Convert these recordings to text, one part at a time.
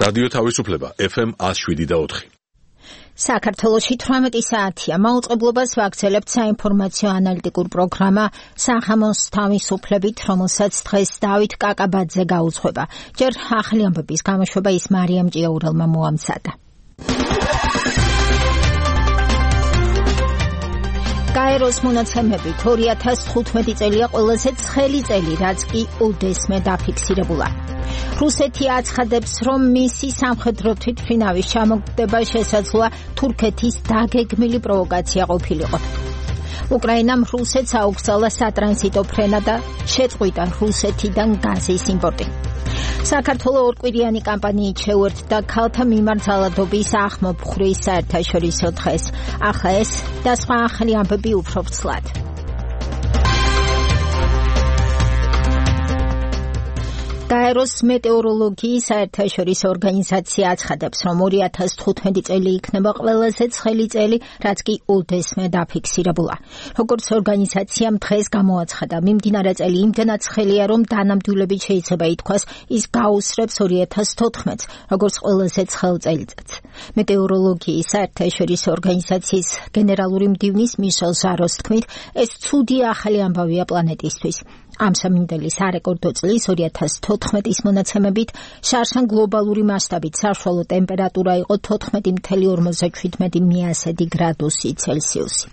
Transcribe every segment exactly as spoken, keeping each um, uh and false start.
რადიო თავისუფლება ეფ ემ one oh seven point four. საქართველოში თვრამეტი საათია. მაუწყებლობას ვაგრძელებთ საინფორმაციო ანალიტიკურ პროგრამა სახამოს თავისუფლებით, რომელსაც დღეს დავით კაკაბაძე გაუძღვება. ჯერ ახალი ამბების გამოშვება ის მარიამ ჭიაურელმა მოამზადა. გაეროს მონაცემებით ორი ათას თხუთმეტი წელია ყველაზე ცხელი წელი, რაც კი უდესმე დაფიქსირებულა. რუსეთი აცხადებს, რომ მისი სამხედრო თვითმფრინავის ჩამოგდება შესაძლოა თურქეთის დაგეგმილი პროვოკაცია ყოფილიყო. უკრაინამ რუსეთს აუგზავნა სატრანზიტო ფრენა და შეწყვიტა რუსეთიდან გაზის იმპორტი. საქართველოს ორკვირიანი კამპანიით შეუერთდა ქალთა მიმართალადობის ახმოფხვრის საერთაშორისო დღეს. ახლა ეს და სხვა ახალი ამბები უფრო ვრცლად. გაეროს მეტეოროლოგიის საერთაშორისო ორგანიზაცია აცხადებს, რომ ორი ათას თხუთმეტი წელი იქნება ყველაზე ცხელი წელი, რაც კი უდესმე დაფიქსირებულა. როგორც ორგანიზაციამ დღეს გამოაცხადა, მიმდინარე წელი იმდენად ცხელია, რომ დანამდვილებით შეიძლება ითქვას, ის გაუსრებს ორი ათას თოთხმეტს, როგორც ყველაზე ცხელ წელიწადს. მეტეოროლოგიის საერთაშორისო ორგანიზაციის გენერალური მდივნის მიშელ ჟაროს თქმით, ეს ცუდი ახალი ამბავია პლანეტისთვის. ამ სამინდელი სარეკორდო წლის ორი ათას თოთხმეტის მონაცემებით შარშან გლობალური მასშტაბით საშუალო ტემპერატურა იყო თოთხმეტი ათეული ორმოცდაშვიდმეტი მიასედი გრადუსი ცელსიუსი.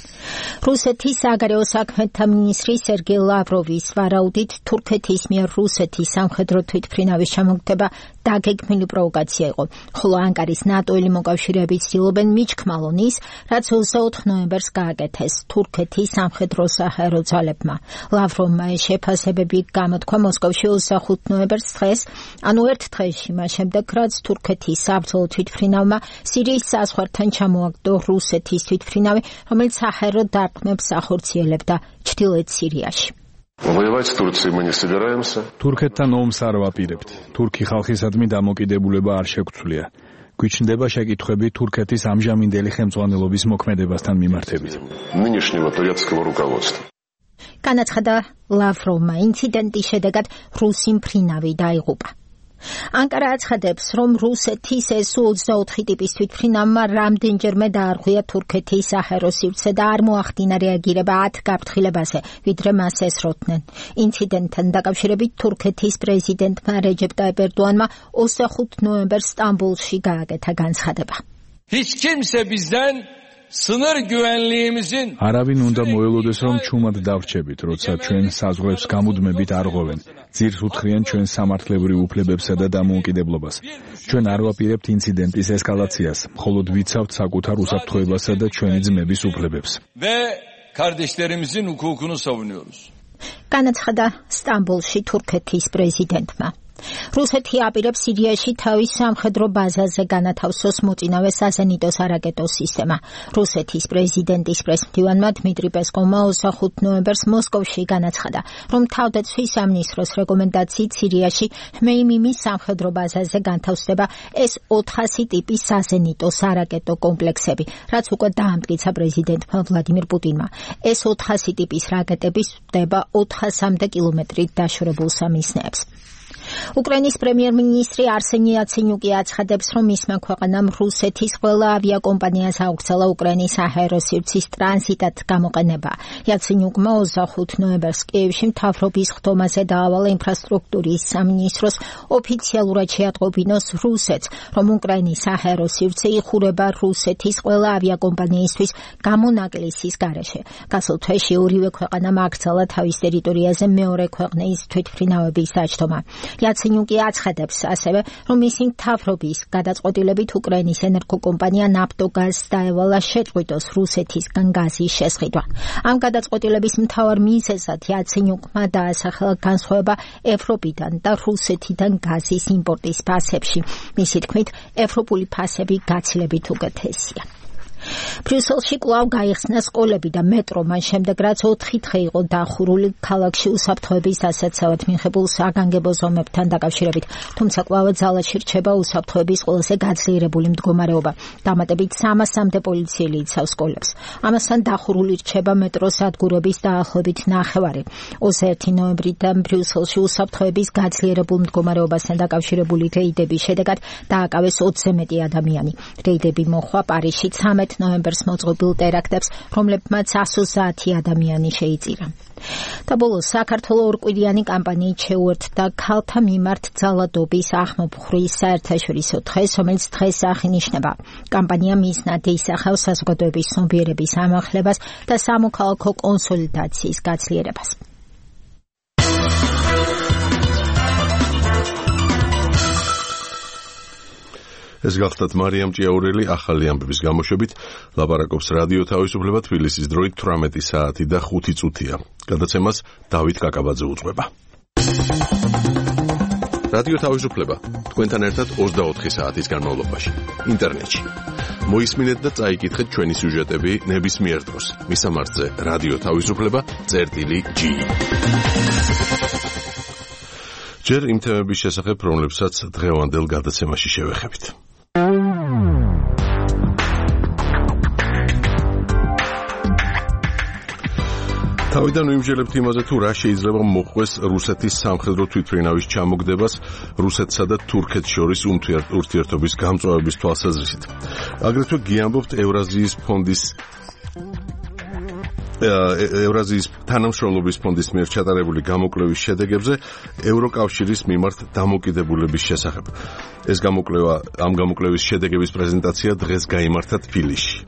რუსეთის საგარეო საქმეთა მინისტრი სერგეი ლავროვის ვარაუდით თურქეთის მიერ რუსეთის სამხედრო თვითმფრინავის ჩამოგდება დაგეგმილი პროვოკაცია იყო, ხოლო ანკარის ნატოელი მოკავშირეები ცდილობენ მიჩქმალონ ის, რაც ოცდაოთხ ნოემბერს გააკეთეს თურქეთის სამხედრო საჰაერო ძალებმა. ლავროვმა ეს შეფასებები გამოთქვა მოსკოვში ოცდახუთ ნოემბერს დღეს, ანუ ერთ დღეში მას შემდეგ, რაც თურქეთის საბრძოლო თვითმფრინავმა სირიის საზღვართან ჩამოაგდო რუსეთის თვითმფრინავი, რომელიც საჰაერო დარტყმებს ახორციელებდა ჩრდილოეთ სირიაში. Воевать с Турцией мы не собираемся. Თურქეთთან ომს არ ვაპირებთ. თურქი ხალხისადმი დამოკიდებულება არ შეგვცვლია. გვიჩნდება შეკითხვები თურქეთის ამჟამინდელი ხელმძღვანელობის მოქმედებასთან მიმართებით. Нынешнего турецкого руководства. განაცხადა ლავროვმა, ინციდენტის შედეგად რუსი მფრინავი დაიღუპა. ანკარა აცხადებს, რომ რუსეთის ესუ ოცდაოთხი ტიპის თვითმფრინავმა რამდენჯერმე დაარღვია თურქეთის საჰაერო სივრცე და არ მოახდინა რეაგირება ათ გაფრთხილებაზე, ვიდრე მას ესროდნენ. ინციდენტთან დაკავშირებით თურქეთის პრეზიდენტმა რეჯეპ ტაიპ ერდოანმა ოცდახუთ ნოემბერს სტამბოლში გააკეთა განცხადება. Hiç kimse bizden sınır güvenliğimizin არავინ უნდა მოელოდეს, რომ ჩუმად დავრჩებით, როცა ჩვენ საზღვრებს გამუდმებით არღვევენ. ძირს უთხრიან ჩვენ სამართლებრივ უფლებებსა და დამოუკიდებლობას. ჩვენ არ ვაპირებთ ინციდენტის ესკალაციას, მხოლოდ ვიცავთ საკუთარ უსაფრთხოებასა და ჩვენი ძმების უფლებებს. ve kardeşlerimizin hukukunu savunuyoruz. განაცხადა სტამბოლში თურქეთის პრეზიდენტმა. რუსეთი აპირებს სირიაში თავის სამხედრო ბაზაზე განათავსოს მოწინავე საზენიტო სარაკეტო სისტემა. რუსეთის პრეზიდენტის პრესმდივანმა დმიტრი პესკოვმა ოცდახუთ ნოემბერს მოსკოვში განაცხადა, რომ თავდაცვის სამინისტროს რეკომენდაციით სირიაში ჰმეიმიმის სამხედრო ბაზაზე განთავსდება ეს ოთხასი ტიპის საზენიტო სარაკეტო კომპლექსები, რაც უკვე დაამტკიცა პრეზიდენტმა ვლადიმირ პუტინმა. ეს ოთხასი ტიპის რაკეტები სვდება ოთხასამდე კილომეტრით დაშორებულ სამიზნეებს. უკრაინის პრემიერ-მინისტრი არსენი იაცენიუკი აცხადებს, რომ მისმა ქვეყანამ რუსეთის ყველა ავიაკომპანიას აუგზავნა უკრაინის საჰაერო სივრცის ტრანზიტად გამოყენება. იაცენიუკმა ოცდახუთ ნოემბერს კიევში მთავრობის ხდომაზე დაავალა ინფრასტრუქტურის სამინისტროს ოფიციალურად შეატყობინოს რუსეთს, რომ უკრაინის საჰაერო სივრცე იხურება რუსეთის ყველა ავიაკომპანიისთვის გამონაკლისის გარეშე. გასულ თვეში ორივე ქვეყანამ აკრძალა თავის ტერიტორიაზე მეორე ქვეყნის თვითმფრინავების დაჯდომა. იაცენიუკი აცხადებს ასევე, რომ მისი მთავრობის გადაწყვეტილებით უკრაინის ენერგოკომპანია ნაფტოგაზს დაევალა შეწყვიტოს რუსეთისგან გაზის შესყიდვა. ამ გადაწყვეტილების მთავარ მიზეზად იაცენიუკმა დაასახელა განსხვავება ევროპიდან და რუსეთიდან გაზის იმპორტის ფასებში. მისი თქმით, ევროპული ფასები გაცილებით უკეთესია. ბრიუსელში კვლავ გაიხსნა სკოლები და მეტრო, მან შემდეგ რაც ოთხი დღე იყო დახურული ქალაქში უსაფრთხოების დასაცავად მიღებულ საგანგებო ზომებთან დაკავშირებით, თუმცა კვლავ ძალაში რჩება უსაფრთხოების ყველაზე გაძლიერებული მდგომარეობა. დამატებით სამასამდე პოლიციელი იცავს სკოლებს. ამასთან დახურული რჩება მეტროს სადგურების დაახლოებით ნახევარი. ოცდაერთი ნოემბრიდან ბრიუსელში უსაფრთხოების გაძლიერებულ მდგომარეობასთან დაკავშირებული რეიდების შედეგად დააკავეს ოცზე მეტი ადამიანი. რეიდები მოხდა პარიზში ცამეტ ნოემბერს მოწყობილ ტერაქტებს, რომლებმაც ათოცდაათი ადამიანი შეიწირა. და ბოლოს საქართველოს ორკვირიანი კამპანიით შეუერთდა ქალთა მიმართ ძალადობის ახმობხურის საერთაშორისო დღეს, რომელიც დღეს აღინიშნება. კამპანია მიზნად ისახავს საზოგადოების ცნობიერების ამაღლებას და სამოქალაქო კონსოლიდაციის გაცლიერებას. ეს გახლდათ მარიამ ჭიაურელი ახალი ამბების გამოშვებით. ლაპარაკობს რადიო თავისუფლება თბილისის დროით თვრამეტი საათი და ხუთი წუთია. გადაცემას დავით კაკაბაძე უძღვება. რადიო თავისუფლება თქვენთან ერთად ოცდაოთხი საათის განმავლობაში ინტერნეტში. მოისმინეთ და წაიკითხეთ ჩვენი სიუჟეტები ნებისმიერ დროს. მისამართზე რადიო თავისუფლება წერტილი ჯი. ჯერ იმ თემების შესახებ, რომლებსაც დღევანდელ გადაცემაში შევეხებით. თავიდან ვიმსჯელებთ იმაზე, თუ რა შეიძლება მოხდეს რუსეთის სამხედრო თვითმფრინავის ჩამოგდებას რუსეთსა და თურქეთს შორის ურთიერთობის გამწვავების თვალსაზრისით. აგრეთვე გიამბობთ ევრაზიის ფონდის ევრაზიის თანამშრომლობის ფონდის მიერ ჩატარებული გამოკვლევის შედეგებზე ევროკავშირის მიმართ დამოკიდებულების შესახებ. ეს გამოკვლევა, ამ გამოკვლევის შედეგების პრეზენტაცია დღეს გაიმართა თბილისში.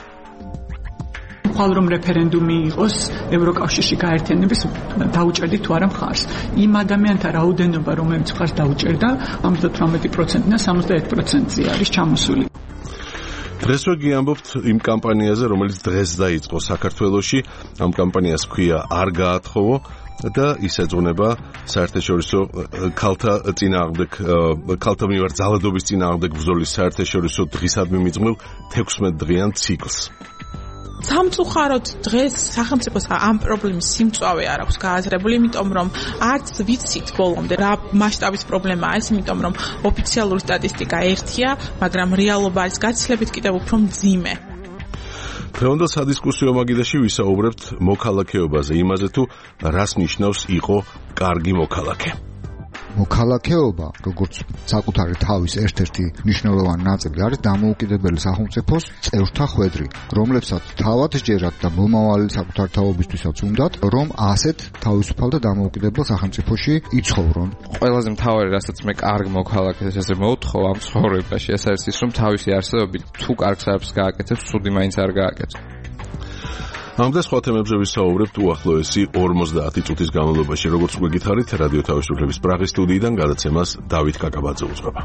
ხვალ რომ რეფერენდუმი იყოს ევროკავშირში გაერთიანების, დაუჭერდით თუ არა მხარს. იმ ადამიანთა რაოდენობა, რომელიც მხარს დაუჭერდა, ორმოცდათვრამეტი პროცენტი და სამოცდაერთი პროცენტი არის ჩამოსული. დღესვე გიამბობთ იმ კამპანიაზე, რომელიც დღეს დაიწყო საქართველოში. ამ კამპანიას ჰქვია არ გაათხოვო და ის ეძღვნება საერთაშორისო ქალთა წინააღმდეგ ქალთა მიმართ ძალადობის წინააღმდეგ ბრძოლის საერთაშორისო დღისადმი მიძღვნილ თექვსმეტ დღიან ციკლს. სამწუხაროდ დღეს სახელმწიფოს ამ პრობლემის სიმწვავე არ აქვს გააზრებული, იმიტომ რომ არც ვიცით ბოლომდე რა მასშტაბის პრობლემაა ეს, იმიტომ რომ ოფიციალური სტატისტიკა ერთია, მაგრამ რეალობა არის გაცილებით კიდევ უფრო მძიმე. დღევანდელ სადისკუსიო მაგიდაში ვისაუბრებთ მოქალაქეობაზე, იმაზე თუ რას ნიშნავს იყო კარგი მოქალაქე. მოქალაქეობა, როგორც საკუთარი თავის ერთ-ერთი მნიშვნელოვანი ნაწილი არის დამოუკიდებელი სახელმწიფოს წევრთა ხვედრი, რომლებსაც თავად სჯერათ და მომავალი საკუთარ თაობისთვისაც უნდათ, რომ ასეთ თავისუფალ და დამოუკიდებელ სახელმწიფოში იცხოვრონ. ყველაზე მთავარი, რასაც მე კარგ მოქალაქეს ესე მოვთხოვ ამ ცხოვრებაში, ეს არის ის, რომ თავისი არსებობით თუ კარგს არაფერს გააკეთებს, ცუდი მაინც არ გააკეთებს. ამ და სხვა თემებზე ვისაუბრებთ უახლოესი ორმოცდაათი წუთის განმავლობაში. როგორც უკვე გითხარით, რადიო თავისუფლების პრაღის სტუდიიდან გადაცემას დავით კაკაბაძე უძღვება.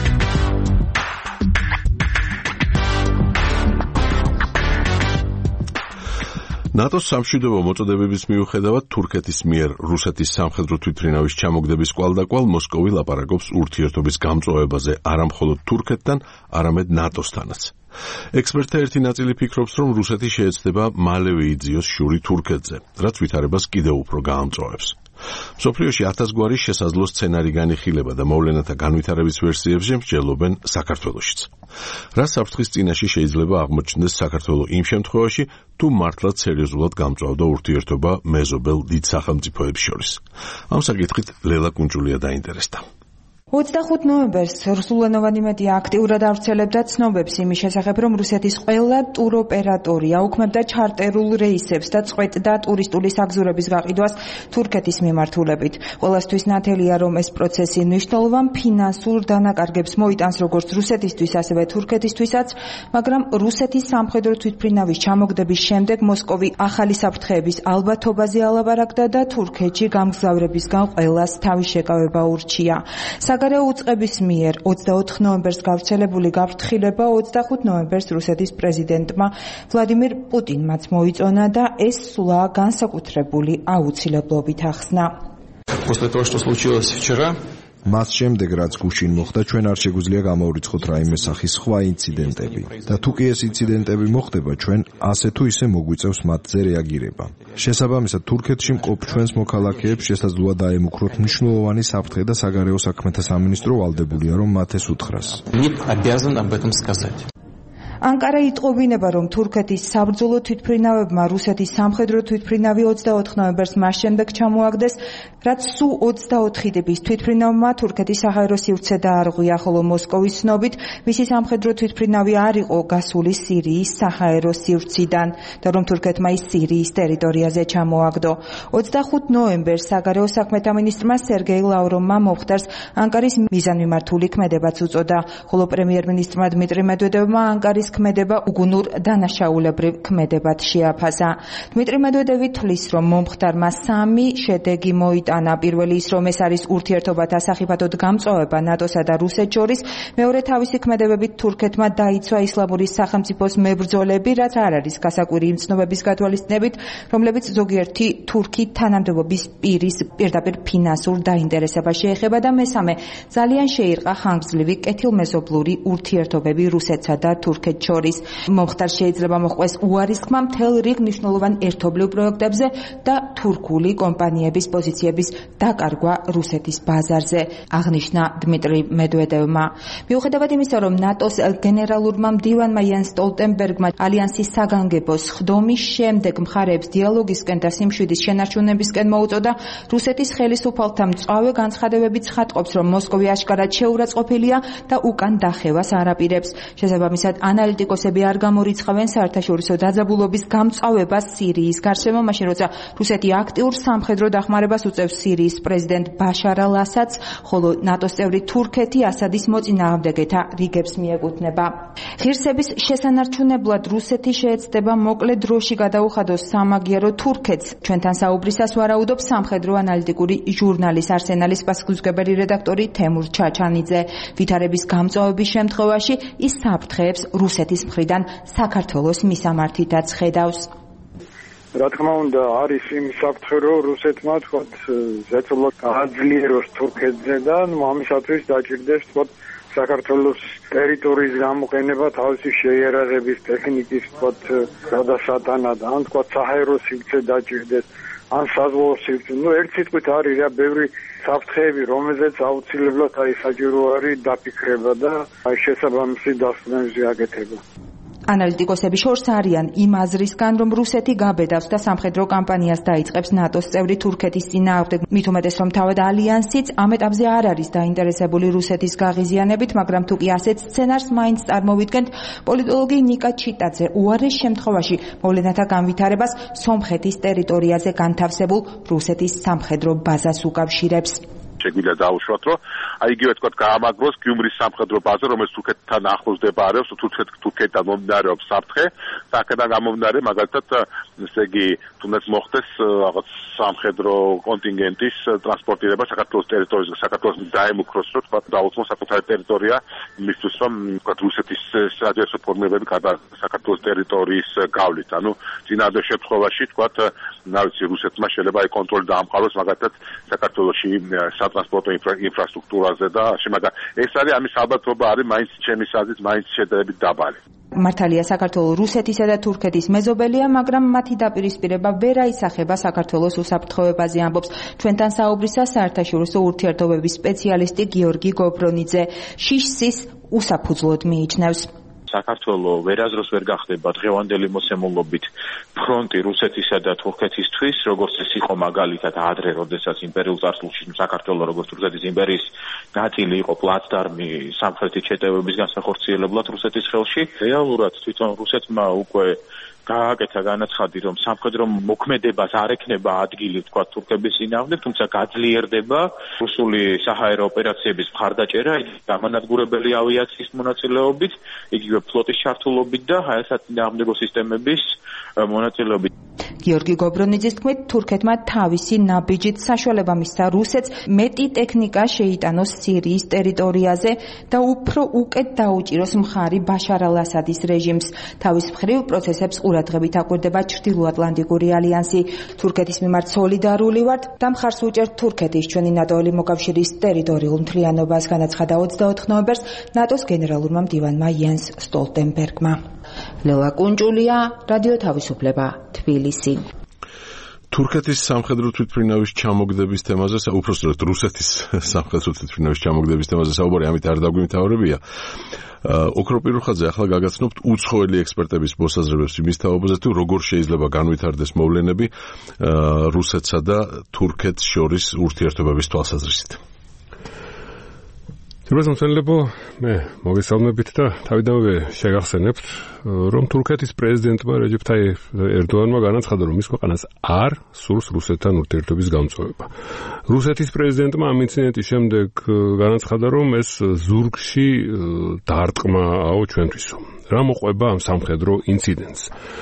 ნატოს სამშვიდობო მოწოდებების მიუხედავად თურქეთის მიერ რუსეთის სამხედრო თვითმფრინავის ჩამოგდების კვალდაკვალ მოსკოვი ლაპარაკობს ურთიერთობის გამწვავებაზე არა მხოლოდ თურქეთთან, არამედ ნატოსთანაც. ექსპერტთა ერთი ნაწილი ფიქრობს, რომ რუსეთი შეეცდება მალევე იძიოს შური თურქეთზე, რაც ვითარებას კიდევ უფრო გაამწვავებს. მსოფლიოში ათასგვარი შესაძლო სცენარი განიხილება და მოვლენათა განვითარების ვერსიებზე მსჯელობენ საქართველოშიც. რა საფრთხის წინაშე შეიძლება აღმოჩნდეს საქართველო იმ შემთხვევაში, თუ მართლაც სერიოზულად გამწვავდა ურთიერთობა მეზობელ დიდ სახელმწიფოებს შორის. ამ საკითხით ლელა კუნჭულია დაინტერესდა. ოცდახუთი ნოემბერს რუსულენოვანი მედია აქტიურად ავრცელებდა ცნობებს იმის შესახებ, რომ რუსეთის ყველა ტუროპერატორი აუქმებდა ჩარტერულ რეისებს და წყვეტდა ტურისტული საგზურების გაყიდვას თურქეთის მიმართულებით. ყველასთვის ნათელია, რომ ეს პროცესი მნიშვნელოვან ფინანსურ დანაკარგებს მოიტანს როგორც რუსეთისთვის, ასევე თურქეთისთვისაც, მაგრამ რუსეთის სამხედრო თვითმფრინავის ჩამოგდების შემდეგ მოსკოვი ახალი საფრთხეების ალბათობაზე ალაპარაკდა და თურქეთში გამგზავრებისგან ყველას თავის შეკავება ურჩია. საგარეო უწყების მიერ ოცდაოთხი ნოემბერს გავრცელებული გაფრთხილება ოცდახუთი ნოემბერს რუსეთის პრეზიდენტმა ვლადიმირ პუტინმაც მოიწონა და ეს სულა განსაკუთრებული აუცილებლობით ახსნა. После того, что случилось вчера, მას შემდეგ რაც გუშინ მოხდა, ჩვენ არ შეგვიძლია გამოვრიცხოთ რაიმე სახის სხვა ინციდენტები და თუ კი ეს ინციდენტები მოხდება, ჩვენ ასე თუ ისე მოგვიწევს მათზე რეაგირება. შესაბამისად, თურქეთში მყოფ ჩვენს მოქალაქეებს შესაძლოა დაემუქროთ მნიშვნელოვანი საფრთხე და საგარეო საქმეთა სამინისტრო ვალდებულია, რომ მათ ეს უთხრას. ანკარა იტყობინება, რომ თურქეთის საბრძოლო თვითმფრინავებმა რუსეთის სამხედრო თვითმფრინავი ოცდაოთხ ნოემბერს მას შემდეგ ჩამოაგდეს, რაც სუ ოცდაოთხი ტიპის თვითმფრინავმა თურქეთის საჰაერო სივრცე დაარღვია, ხოლო მოსკოვის ცნობით მისი სამხედრო თვითმფრინავი არ იყო გასული სირიის საჰაერო სივრციდან და რომ თურქეთმა ის სირიის ტერიტორიაზე ჩამოაგდო. ოცდახუთ ნოემბერს საგარეო საქმეთა მინისტრმა სერგეი ლავროვმა მომხდარს ანკარის მიზანმიმართული ქმედებაც უწოდა, ხოლო პრემიერ-მინისტრმა დმიტრი მედვედევმა ანკარის ქმედება უგუნურ დანაშაულებრივ ქმედებად შეაფასა. დმიტრი მედვედევი თვლის, რომ მომხდარმა სამი შედეგი მოიტანა. პირველი ის, რომ ეს არის ურთიერთობათა სახიფათოდ გამწვავება ნატოსა და რუსეთს შორის, მეორე თავისი ქმედებებით თურქეთმა დაიცვა ისლამური სახელმწიფოს მებრძოლები, რაც არ არის გასაკვირი იმ ცნობების გათვალისწინებით, რომლებიც ზოგიერთი თურქი თანამდებობის პირის პირდაპირ ფინანსურ დაინტერესებას შეეხება და მესამე, ძალიან შეირყა ხანგრძლივი კეთილმეზობლური ურთიერთობები რუსეთსა და თურქეთს შორის. მომხდარს შეიძლება მოჰყვეს უარისხმა მთელ რიგ მნიშვნელოვან ერთობლივ პროექტებზე და თურქული კომპანიების პოზიციების დაკარგვა რუსეთის ბაზარზე, აღნიშნა დმიტრი მედვედევმა. მიუხედავად იმისა, რომ ნატოს გენერალურმა მდივანმა იანს სტოლტენბერგმა ალიანსის საგანგებოს ხდომის შემდეგ მხარეებს დიალოგისკენ და სიმშვიდის შენარჩუნებისკენ მოუწოდა, რუსეთის ხელისუფალთა მწვავე განცხადებები ცხადყოფს, რომ მოსკოვი აშკარად შეურაცხყოფილია და უკან დახევას არ აპირებს. შესაბამისად, ანალიტიკოსები არ გამორიცხავენ საერთაშორისო დაძაბულობის გამწვავებას სირიის გარშემო, მაშინ როცა რუსეთი აქტიურ სამხედრო დახმარებას უწევს სირიის პრეზიდენტ ბაშარ ალ-ასადს, ხოლო ნატოს წევრი თურქეთი ასადის მოწინააღმდეგეთა რიგებს მიეკუთვნება. ღირსების შესანარჩუნებლად რუსეთი შეეცდება მოკლე დროში გადაუხადოს სამაგიერო თურქეთს. ჩვენთან საუბრისას ვარაუდობს სამხედრო ანალიტიკური ჟურნალის არსენალის პასუხისმგებელი რედაქტორი თემურ ჩაჩანიძე. ვითარების გამწვავების შემთხვევაში ის საფრთხეებს რუსეთის მხრიდან საქართველოს მისამართითაც ხედავს. რა თქმა უნდა, არის იმ საფრთხე, რომ რუსეთმა თქვათ ზეწოლა გააძლიეროს თურქეთზე და ამისათვის დაჭირდეს თქვათ საქართველოს ტერიტორიის გამოყენება თავისი შეიარაღების ტექნიკის თქვათ გადასატანად, ან თქვათ საჰაერო სივრცე დაჭირდეს, ან საზღვაო სივრცე. ნუ ერთ სიტყვით არის რა ბევრი საფრთხეები, რომელზეც აუცილებლად აი საჭირო არის დაფიქრება და აი შესაბამისი დასკვნები აკეთება. ანალიტიკოსები შორს არიან იმ აზრისგან, რომ რუსეთი გაბედავს და სამხედრო კამპანიას დაიწყებს ნატოს წევრი თურქეთის წინააღმდეგ. მით უმეტეს, რომ თავად ალიანსიც ამ ეტაპზე არ არის დაინტერესებული რუსეთის გაღიზიანებით, მაგრამ თუ კი ასეთ სცენარს მაინც წარმოვიდგენთ, პოლიტოლოგი ნიკა ჩიტაძე უარეს შემთხვევაში მოვლენათა განვითარებას სომხეთის ტერიტორიაზე განთავსებულ რუსეთის სამხედრო ბაზას უკავშირებს. შეგვიძლია დაუშვათ, რომ აი იგივე თქვა გაამაგროს გიუმრის სამხედრო ბაზა, რომელიც თურქეთთან ახლოს მდებარეობს, თურქეთთან მომდინარეობს საფრთხე, და აქედან გამომდინარე მაგალითად, ესე იგი, თუნდაც მოხდეს რაღაც სამხედრო კონტინგენტის ტრანსპორტირება საქართველოს ტერიტორიაზე, საქართველოს დაემუქროს, რომ თქვა დაუწყოს საკუთარი ტერიტორია, მისთვის რომ თქვა რუსეთის საჯარო ფორმირებები გადა საქართველოს ტერიტორიის გავლით. ანუ წინადად შემთხვევაში თქვა, რა ვიცი, რუსეთმა შეიძლება აი კონტროლი დაამყაროს მაგალითად საქართველოში სატრანსპორტო ინფრასტრუქტურაზე და შემაგა ეს არის ამის ალბათობა არის მაინც ჩემი აზრით მაინც შედარებით დაბალი. მართალია საქართველოს რუსეთისა და თურქეთის მეზობელია, მაგრამ მათი დაპირისპირება ვერ აისახება საქართველოს უსაფრთხოებაზე, ამბობს ჩვენთან საუბრისას საერთაშორისო ურთიერთობების სპეციალისტი გიორგი გობრონიძე. შიშსის უსაფუძვლოდ მიიჩნევს. საქართველოს ვერაზროს ვერ გახდება დღევანდელი მოსემულობით ფრონტი რუსეთისა და თურქეთისთვის, როგორც ეს იყო მაგალითად ადრე, როდესაც იმპერიულ წარსულში საქართველოს როგორც რუსეთის იმპერიის ნაწილი იყო პლაცდარმი სამხრეთის შეტევების განსახორციელებლად რუსეთის ხელში. რეალურად თვითონ რუსეთმა უკვე გააკეთა განაცხადი, რომ სამხედრო მოქმედებას არ ექნება ადგილი თქვა თურქების წინააღმდეგ, თუმცა გაძლიერდება რუსული საჰაერო ოპერაციების მხარდაჭერა, გამანადგურებელი ავიაციის მონაწილეობით, იგივე ფლოტის ჩართულობით და საწინააღმდეგო სისტემების მონაწილეობით. გიორგი გობრონიძის თქმით, თურქეთმა თავისი ნაბიჯით საშუალება მისცა რუსეთს მეტი ტექნიკა შეიტანოს სირიის ტერიტორიაზე და უფრო უკეთ დაუჭიროს მხარი ბაშარ ალ-ასადის რეჟიმს. თავის მხრივ პროცესებს ყურადღებით აკვირდება ჩრდილოატლანტიკური ალიანსი. თურქეთის მიმართ სოლიდარული ვართ და მხარს ვუჭერთ თურქეთის ჩვენი ნატოელი მოკავშირის ტერიტორიულ მთლიანობას, განაცხადა ოცდაოთხ ნოემბერს ნატოს გენერალურმა მდივანმა იენს სტოლტენბერგმა. ლელა კუნჭულია, რადიო თავისუფლება, თბილისი. თურქეთის სამხედრო თვითმფრინავის ჩამოგდების თემაზე, უпростоრად რუსეთის სამხედრო თვითმფრინავის ჩამოგდების თემაზე საუბარი ამით არ დაგვიმთავრებია. ოქრო პირუხაძე, ახლა გაგაცნობთ უცხოელი ექსპერტების მოსაზრებებს იმის თაობაზე, თუ როგორ შეიძლება განვითარდეს მოვლენები რუსეთსა და თურქეთს შორის ურთიერთობების თვალსაზრისით. შემოსწონლებო, მე მოგესალმებით და თავიდანვე შეგახსენებთ, რომ თურქეთის პრეზიდენტმა რეჯეფ ტაიფ ერდოანმა განაცხადა, რომ მის ქვეყანას არ სურს რუსეთთან ურთიერთობის გამწვევა. რუსეთის პრეზიდენტმა ამ ინციდენტის შემდეგ განაცხადა, რომ ეს ზურგში დარტყმაო ჩვენთვისო. რა მოყვება ამ სამხედრო ინციდენტს?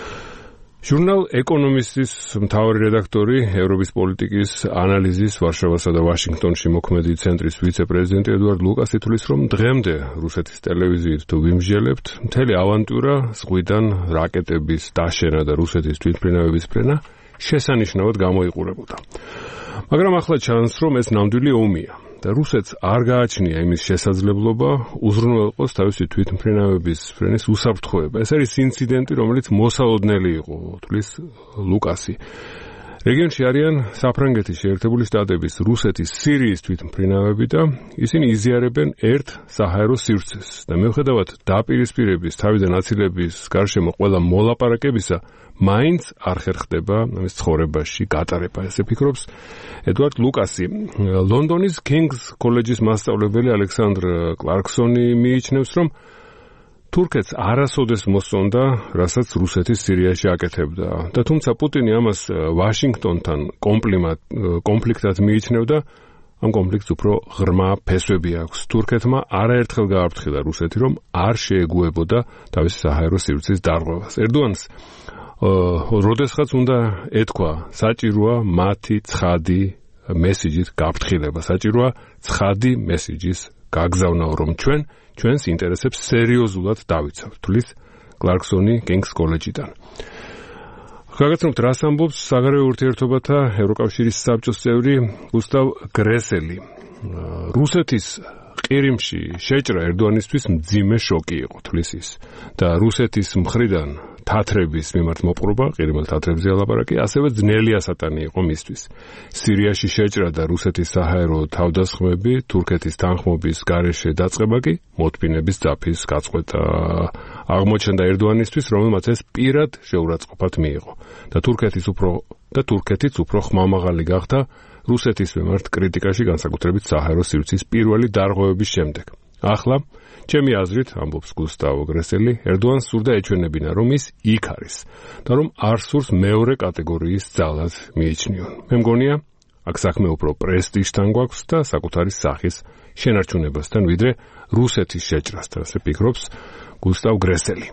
ჟურნალ ეკონომისტის მთავარი რედაქტორი, ევროპის პოლიტიკის ანალიზის ვარშავასა და ვაშინგტონში მოქმედი ცენტრის ვიცე-პრეზიდენტი ედუარდ ლუკასი თვლის, რომ დღემდე რუსეთის ტელევიზიით თუ ვიმსჯელებთ, მთელი ავანტურა ზღვიდან რაკეტების დაშენა და რუსეთის თვითმფრინავების ფრენა შესანიშნავად გამოიყურებოდა. მაგრამ ახლა ჩანს, რომ ეს ნამდვილი ომია და რუსეთს არ გააჩნია იმის შესაძლებლობა უზრუნველყოს თავისი თვითმფრინავების ფრენის უსაფრთხოება. ეს არის ინციდენტი, რომელიც მოსალოდნელი იყო, თვლის ლუკასი. რეგიონში არიან საფრანგეთის შეერთებული შტატების, რუსეთის, სირიის თვითმფრინავები და ისინი იზიარებენ ერთ საჰაერო სივრცეს და მიუხედავად დაპირისპირების თავიდან აცილების გარშემო ყველა მოლაპარაკებისა, მაინც არ ხერხდება ამის ცხოვრებაში გატარება. ესე ფიქრობს ედუარდ ლუკასი. ლონდონის King's კოლეჯის მასწავლებელი ალექსანდრ კლარკსონი მიიჩნევს, რომ თურქეთს არასოდეს მოსწონდა, რასაც რუსეთის სირიაში აკეთებდა და თუმცა პუტინი ამას ვაშინგტონთან კონფლიქტად მიიჩნევდა, ამ კონფლიქტს უფრო ღრმა ფესვები აქვს. თურქეთმა არაერთხელ გააფრთხილა რუსეთი, რომ არ შეეგუებოდა თავისი საჰაერო სივრცის დარღვევას. ერდოანს როდესღაც უნდა ეთქვა, საჭიროა მათი ცხადი მესიჯით გაფრთხილება, საჭიროა ცხადი მესიჯის გაგზავნა, რომ ჩვენ ჩვენს ინტერესებს სერიოზულად დავიცავთ, თვლის კლარკსონი King's კოლეჯიდან. გაგაცნობთ, რას ამბობს საგარეო ურთიერთობათა ევროკავშირის საბჭოს წევრი გუსტავ გრესელი. რუსეთის ყირიმში შეჭრა ერდოანისთვის მძიმე შოკი იყო, თვლის ის. და რუსეთის მხრიდან თათრების მიმართ მოპყრობა, ყირიმელ თათრებზე ალაპარაკი, ასევე ძნელი ასატანი იყო მისთვის. სირიაში შეჭრა და რუსეთის საჰაერო თავდასხმები, თურქეთის თანხმობის გარეშე დაწყება კი მოთმინების ძაფის გაწყვეტა აღმოჩნდა ერდოანისთვის, რომელმაც ეს პირად შეურაცხყოფად მიიღო. და თურქეთის უფრო და თურქეთიც უფრო ხმამაღალი გახდა რუსეთის მიმართ კრიტიკაში, განსაკუთრებით საჰაერო სივრცის პირველი დარღვევების შემდეგ. ახლა ჩემი აზრით, ამბობს გუსტავ გრესელი, ერდოანს სურდა ეჩვენებინა, რომ ის იქ არის და რომ არ სურს მეორე კატეგორიის ძალად მიიჩნიონ. მე მგონია, აქ საქმე უფრო პრესტიჟთან გვაქვს და საკუთარი სახის შენარჩუნებასთან, ვიდრე რუსეთის შეჭრასთან, ასე ფიქრობს გუსტავ გრესელი.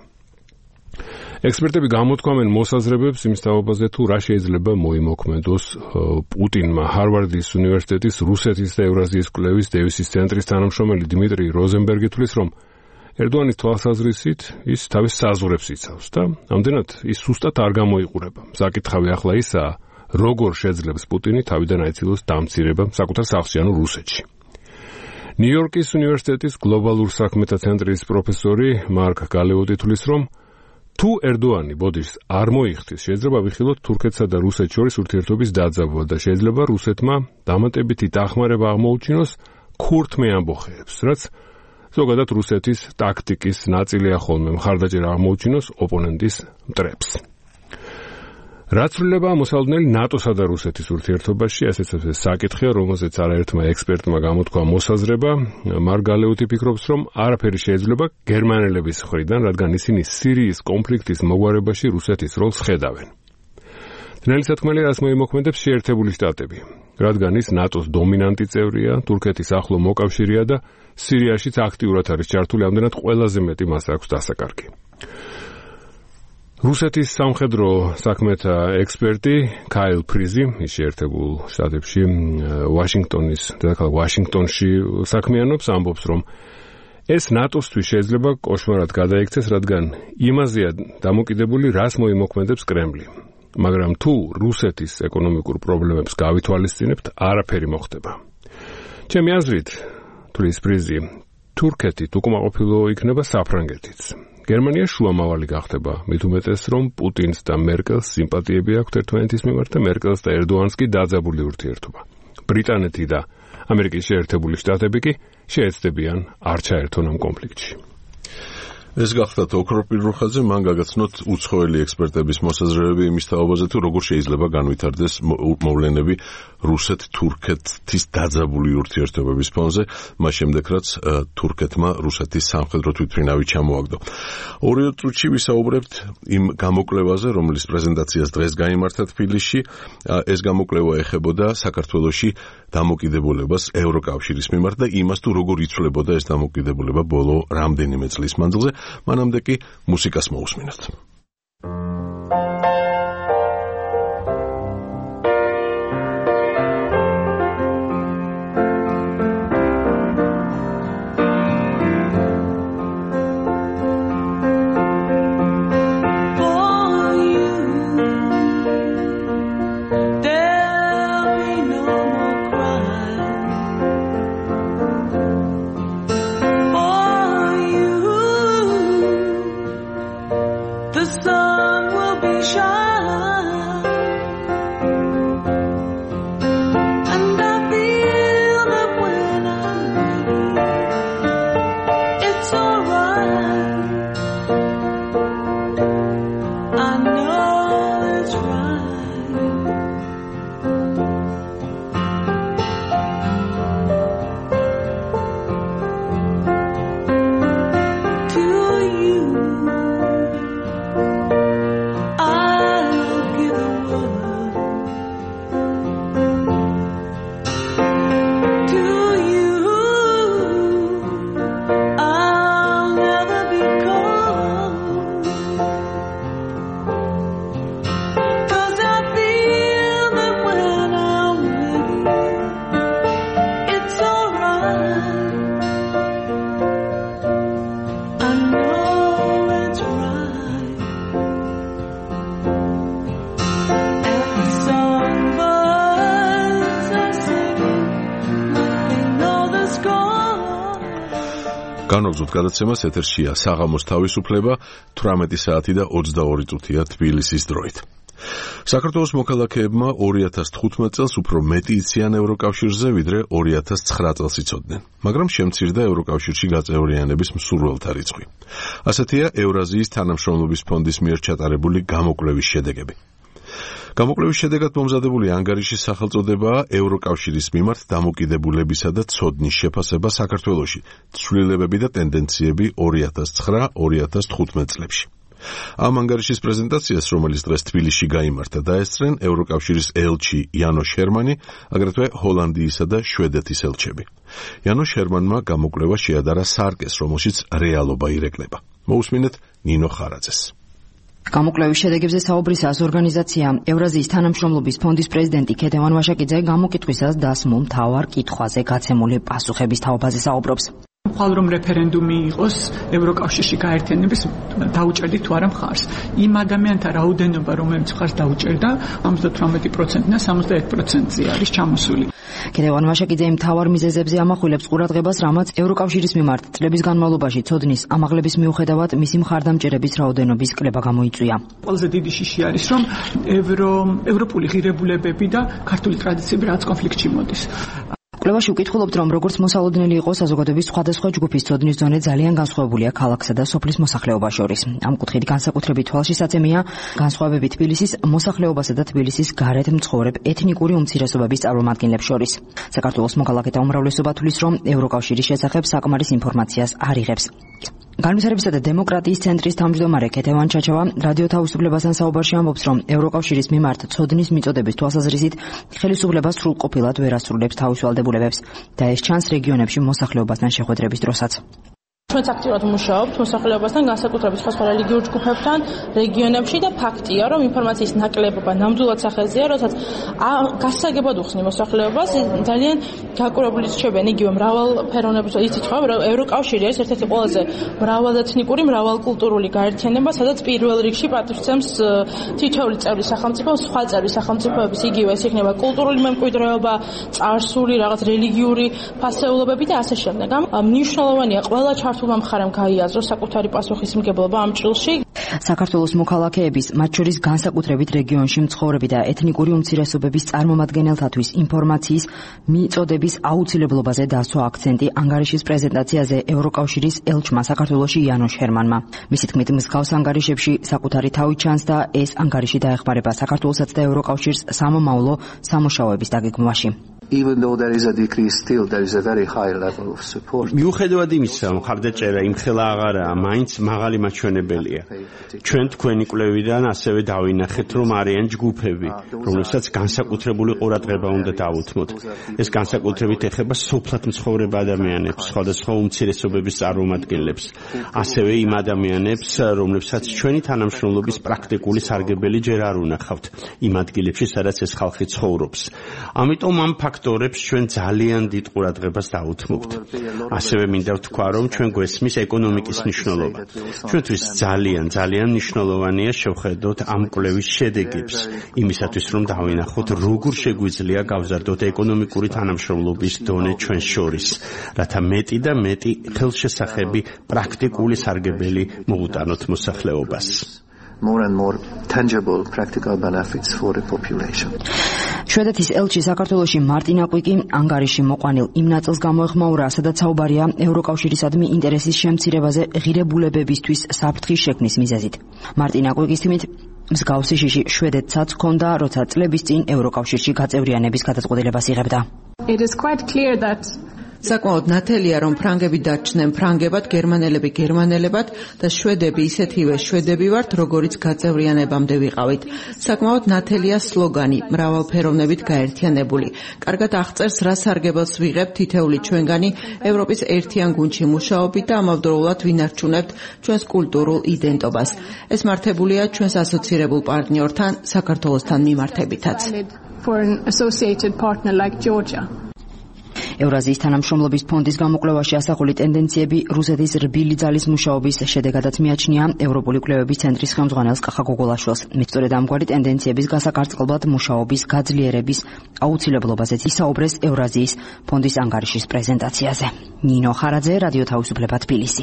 ექსპერტები გამოთქვამენ მოსაზრებებს იმის თაობაზე, თუ რა შეიძლება მოიმოქმედოს პუტინმა. ჰარვარდის უნივერსიტეტის რუსეთის და ევრაზიის კვლევის დევისის ცენტრის თანამშრომელი დიმიტრი როზენბერგი თვლის, რომ ერდოანის თვალსაზრისით ის თავის საზღვრებს იცავს და ამდენად ის სუსტად არ გამოიყურება. საკითხავი ახლა ისაა, როგორ შეძლებს პუტინი თავიდან აიცილოს დამცირება საკუთარ სახლში, ანუ რუსეთში. ნიუ-იორკის უნივერსიტეტის გლობალურ საქმეთა ცენტრის პროფესორი მარკ გალეოდი თვლის, რომ თუ ერდოანი ბოდიშს არ მოიხდის, შეიძლება ვიხილოთ თურქეთსა და რუსეთს შორის ურთიერთობის დაძაბვა და შეიძლება რუსეთმა დამატებითი დახმარება აღმოუჩინოს ქურთმე ამბოხეებს, რაც ზოგადად რუსეთის ტაქტიკის ნაწილია ხოლმე, მხარდაჭერა აღმოუჩინოს ოპონენტის მტრებს. რაც ცვლილება მოსალოდნელი ნატოსა და რუსეთის ურთიერთობაში, ასეც საკითხია, რომელზეც არაერთმა ექსპერტმა გამოთქვა მოსაზრება. მარკ გალეოდი ფიქრობს, რომ არაფერი შეიძლება გერმანელების მხრიდან, რადგან ისინი სირიის კონფლიქტის მოგვარებაში რუსეთის როლს ხედავენ. ძნელი სათქმელი რას მოიმოქმედებს შეერთებული შტატები, რადგან ის ნატოს დომინანტი წევრია, თურქეთის ახლო მოკავშირეა და სირიაშიც აქტიურად არის ჩართული, ამდენად ყველაზე მეტი მას აქვს დასაკარგი. რუსეთის სამხედრო საქმეთა ექსპერტი კაილ ფრიზი, ის შეერთებულ შტატებში, ვაშინგტონის, დედაქალაქ ვაშინგტონში საქმიანობს, ამბობს, რომ ეს ნატოსთვის შეიძლება კოშმარად გადაიქცეს, რადგან იმაზეა დამოკიდებული, რას მოიმოქმედებს კრემლი. მაგრამ თუ რუსეთის ეკონომიკურ პრობლემებს გავითვალისწინებთ, არაფერი მოხდება. ჩემი აზრით, თulis პრიზი, თურქეთით უკმაყოფილო იქნება საფრანგეთიც. გერმანია შუამავალი გახდება, მით უმეტეს რომ პუტინს და მერკელს სიმპათიები აქვთ ერთმანეთის მიმართ და მერკელს და ერდოანს კი დაძაბული ურთიერთობა. ბრიტანეთი და ამერიკის შეერთებული შტატები კი შეეცდებიან არ ჩაერთონ ამ კონფლიქტში. ეს გახლავთ ოქროპირ რუხაძე, მან გაგაცნოთ უცხოელი ექსპერტების მოსაზრებები იმის თაობაზე, თუ როგორ შეიძლება განვითარდეს მოვლენები რუსეთ-თურქეთის დაძაბული ურთიერთობების ფონზე, მას შემდეგ რაც თურქეთმა რუსეთის სამხედრო თვითმფრინავი ჩამოაგდო. ორი წუთში ვისაუბრებთ იმ გამოკვლევაზე, რომლის პრეზენტაციას დღეს გაიმართა თბილისში. ეს გამოკვლევა ეხებოდა საქართველოში დამოკიდებულებას ევროკავშირის მიმართ და იმას, თუ როგორ იცვლებოდა ეს დამოკიდებულება ბოლო რამდენიმე წლის მანძილზე. მანამდე კი მუსიკას მოусმინოთ. განვაგრძოთ გადაცემას, ეთერშია საღამოს თავისუფლება, თვრამეტი საათი და ოცდაორი წუთია თბილისის დროით. საქართველოს მოქალაქეებმა ორი ათას თხუთმეტ წელს უფრო მეტი იციან ევროკავშირზე, ვიდრე ორი ათას ცხრა წელს იცოდნენ, მაგრამ შემცირდა ევროკავშირში გაწევრიანების მსურველთა რიცხვი. ასეთია ევრაზიის თანამშრომლობის ფონდის მიერ ჩატარებული გამოკვლევის შედეგები. გამოკვლევის შედეგად მომზადებული ანგარიშის სახელწოდებაა ევროკავშირის მიმართ დამოკიდებულებისა და ცოდნის შეფასება საქართველოში, ცვლილებები და ტენდენციები ორი ათას ცხრა ორი ათას თხუთმეტ წლებში. ამ ანგარიშის პრეზენტაციას, რომელიც დღეს თბილისში გაიმართა, დაესწრენ ევროკავშირის ელჩი იანოშ ჰერმანი, აგრეთვე ჰოლანდიისა და შვედეთის ელჩები. იანოშ ჰერმანმა გამოკვლევა შეადარა სარკეს, რომელშიც რეალობა ირეკლება. მოусმინეთ ნინო ხარაძეს. გამოკვლევის შედეგებზე საუბრისას ორგანიზაცია ევრაზიის თანამშრომლობის ფონდის პრეზიდენტი ქეთევან ვაშაკიძე გამოკითხვისას დასმულ მთავარ კითხვაზე გაცემული პასუხების თაობაზე საუბრობს. ხვალ რომ რეფერენდუმი იყოს ევროკავშირში გაერთიანების დაუჭერდი თუ არა მხარს. იმ ადამიანთა რაოდენობა, რომელიც მხარს დაუჭერდა, ორმოცდათვრამეტი პროცენტი და სამოცდაერთი პროცენტი არის ჩამოსული. ქეთევან ვაშაკიძე მთავარ მიზეზებზე ამახვილებს ყურადღებას, რამაც ევროკავშირის მიმართ წლების განმავლობაში ცოდნის ამაღლების მიუხედავად მისი მხარდამჭერების რაოდენობის კლება გამოიწვია. ყველაზე დიდი შიში არის, რომ ევრო ევროპული ღირებულებები და ქართული ტრადიციები რაც კონფლიქტში მოდის. კვლევაში ვკითხულობთ, რომ როგორც მოსალოდნელი იყო საზოგადოების სხვადასხვა ჯგუფის ცოდნის დონე ძალიან განსხვავებულია ქალაქსა და სოფლის მოსახლეობას შორის. ამ კუთხით განსაკუთრებით თვალშისაცემია განსხვავებები თბილისის მოსახლეობასა და თბილისის გარეთ მცხოვრებ ეთნიკური უმცირესობების წარმომადგენლებს შორის. საქართველოს მოქალაქეთა უმრავლესობა თვლის, რომ ევროკავშირის შესახებ საკმარის ინფორმაციას არ იღებს. განვითარებისა და დემოკრატიის ცენტრის თავმჯდომარე ქეთევან ჩაჩავა რადიო თავისუფლებასთან საუბარში ამბობს, რომ ევროკავშირის მიმართ ცოდნის მიწოდების თვალსაზრისით ხელისუფლება სრულყოფილად ვერ ასრულებს თავის ვალდებულებებს და ეს ჩანს რეგიონებში მოსახლეობასთან შეხვედრების დროსაც. ჩვენც აქტიურად ვმუშაობთ მოსახლეობასთან, განსაკუთრებით სხვა რელიგიურ ჯგუფებთან, რეგიონებში და ფაქტია, რომ ინფორმაციის ნაკლებობა ნამდვილად სახელზეა, როდესაც გასაგებად უხსნი მოსახლეობას, ძალიან გაკურებული რჩებიან იგივე მრავალფეროვნების, იცით ხო, ევროკავშირი არის ერთ-ერთი ყველაზე მრავალეთნიკური, მრავალკულტურული გაერთიანება, სადაც პირველ რიგში პატივცემს თითოეული წევრი სახელმწიფო, სხვა წევრი სახელმწიფოების იგივე ეს იქნება კულტურული მემკვიდრეობა, წარსული, რაღაც რელიგიური ფასეულობები და ასე შემდეგ. მნიშვნელოვანია ყველა ჩართულმა მხარემ გაიაზროს საკუთარი პასუხისმგებლობა ამ ჭრილში. საქართველოს მოქალაქეების, მათ შორის განსაკუთრებით რეგიონში მცხოვრები და ეთნიკური უმცირესობების წარმომადგენელთათვის ინფორმაციის მიწოდების აუცილებლობაზე დასვა აქცენტი ანგარიშის პრეზენტაციაზე ევროკავშირის ელჩმა საქართველოში იანოშ ჰერმანმა. მისი თქმით, მსგავს ანგარიშებში საკუთარი თავი ჩანს და ეს ანგარიში დაეხმარება საქართველოსაც და ევროკავშირს სამომავლო სამუშაოების დაგეგმვაში. Even though there is a decrease, still there is a very high level of support. მიუხედავად იმისა, რომ ხარდაჭერა იმხელა აღარაა, მაინც მაღალი მაჩვენებელია. ჩვენ თქვენი კვლევიდან ასევე დავინახეთ, რომ არიან ჯგუფები, რომლებსაც განსაკუთრებული ყურადღება უნდა დავუთმოთ. ეს განსაკუთრებით ეხება სოფლად მცხოვრებ ადამიანებს, სხვადასხვა უმცირესობების წარმომადგენლებს, ასევე იმ ადამიანებს, რომლებსაც ჩვენი თანამშრომლობის პრაქტიკული სარგებელი ჯერ არ უნახავთ, იმ ადგილებში, სადაც ეს ხალხი ცხოვრობს. ამიტომ ამ ფაქტორებს ჩვენ ძალიან დიდ ყურადღებას დავუთმობთ. ასევე მინდა ვთქვა, რომ ჩვენ გვესმის ეკონომიკის მნიშვნელობა. ჩვენთვის ძალიან ძალიან მნიშვნელოვანია შევხედოთ ამ კვლევის შედეგებს, იმისათვის რომ დავინახოთ, როგორ შეგვიძლია გავზარდოთ ეკონომიკური თანამშრომლობის დონე ჩვენ შორის, რათა მეტი და მეტი ხელშესახები პრაქტიკული სარგებელი მოუტანოთ მოსახლეობას. More and more tangible practical benefits for the population. შვედეთის ელჩი საქართველოში მარტინა კვიკი ანგარიში მოყვანილ იმ ნაწილს გამოეხმაურა, სადაც საუბარია ევროკავშირისადმი ინტერესის შემცირებაზე ღირებულებებისთვის საფრთხის შექმნის მიზეზით. მარტინა კვიკის თქმით, მსგავსი შიში შვედეთსაც ჰქონდა, როცა წლების წინ ევროკავშირში გაწევრიანების გადაწყვეტილებას იღებდა. It is quite clear that საკმაოდ ნათელია, რომ ფრანგები დარჩნენ ფრანგებად, გერმანელები გერმანელებად და შვედები ისეთივე შვედები ვართ, როგორიც გაწევრიანებამდე ვიყავით. საკმაოდ ნათელია სლოგანი მრავალფეროვნებით გაერთიანებული. კარგად აღწერს, რა სარგებელს ვიღებთ თითეული ჩვენგანი ევროპის ერთიან გუნდში მუშაობით და ამავდროულად ვინარჩუნებთ ჩვენს კულტურულ იდენტობას. ეს მართებულია ჩვენს ასოცირებულ პარტნიორთან, საქართველოსთან მიმართებითაც. For an associated partner like Georgia. ევრაზიის თანამშრომლობის ფონდის გამოკვლევაში ასახული ტენდენციები რუსეთის რბილი ძალის მუშაობის შედეგადაც მიაჩნია ევროპული კვლევების ცენტრის ხელმძღვანელს კახა გოგოლაშვილს. სწორედ ამგვარი ტენდენციების გასაკარწყლად მუშაობის გაძლიერების აუცილებლობაზე ისაუბრეს ევრაზიის ფონდის ანგარიშის პრეზენტაციაზე. ნინო ხარაძე, რადიო თავისუფლება, თბილისი.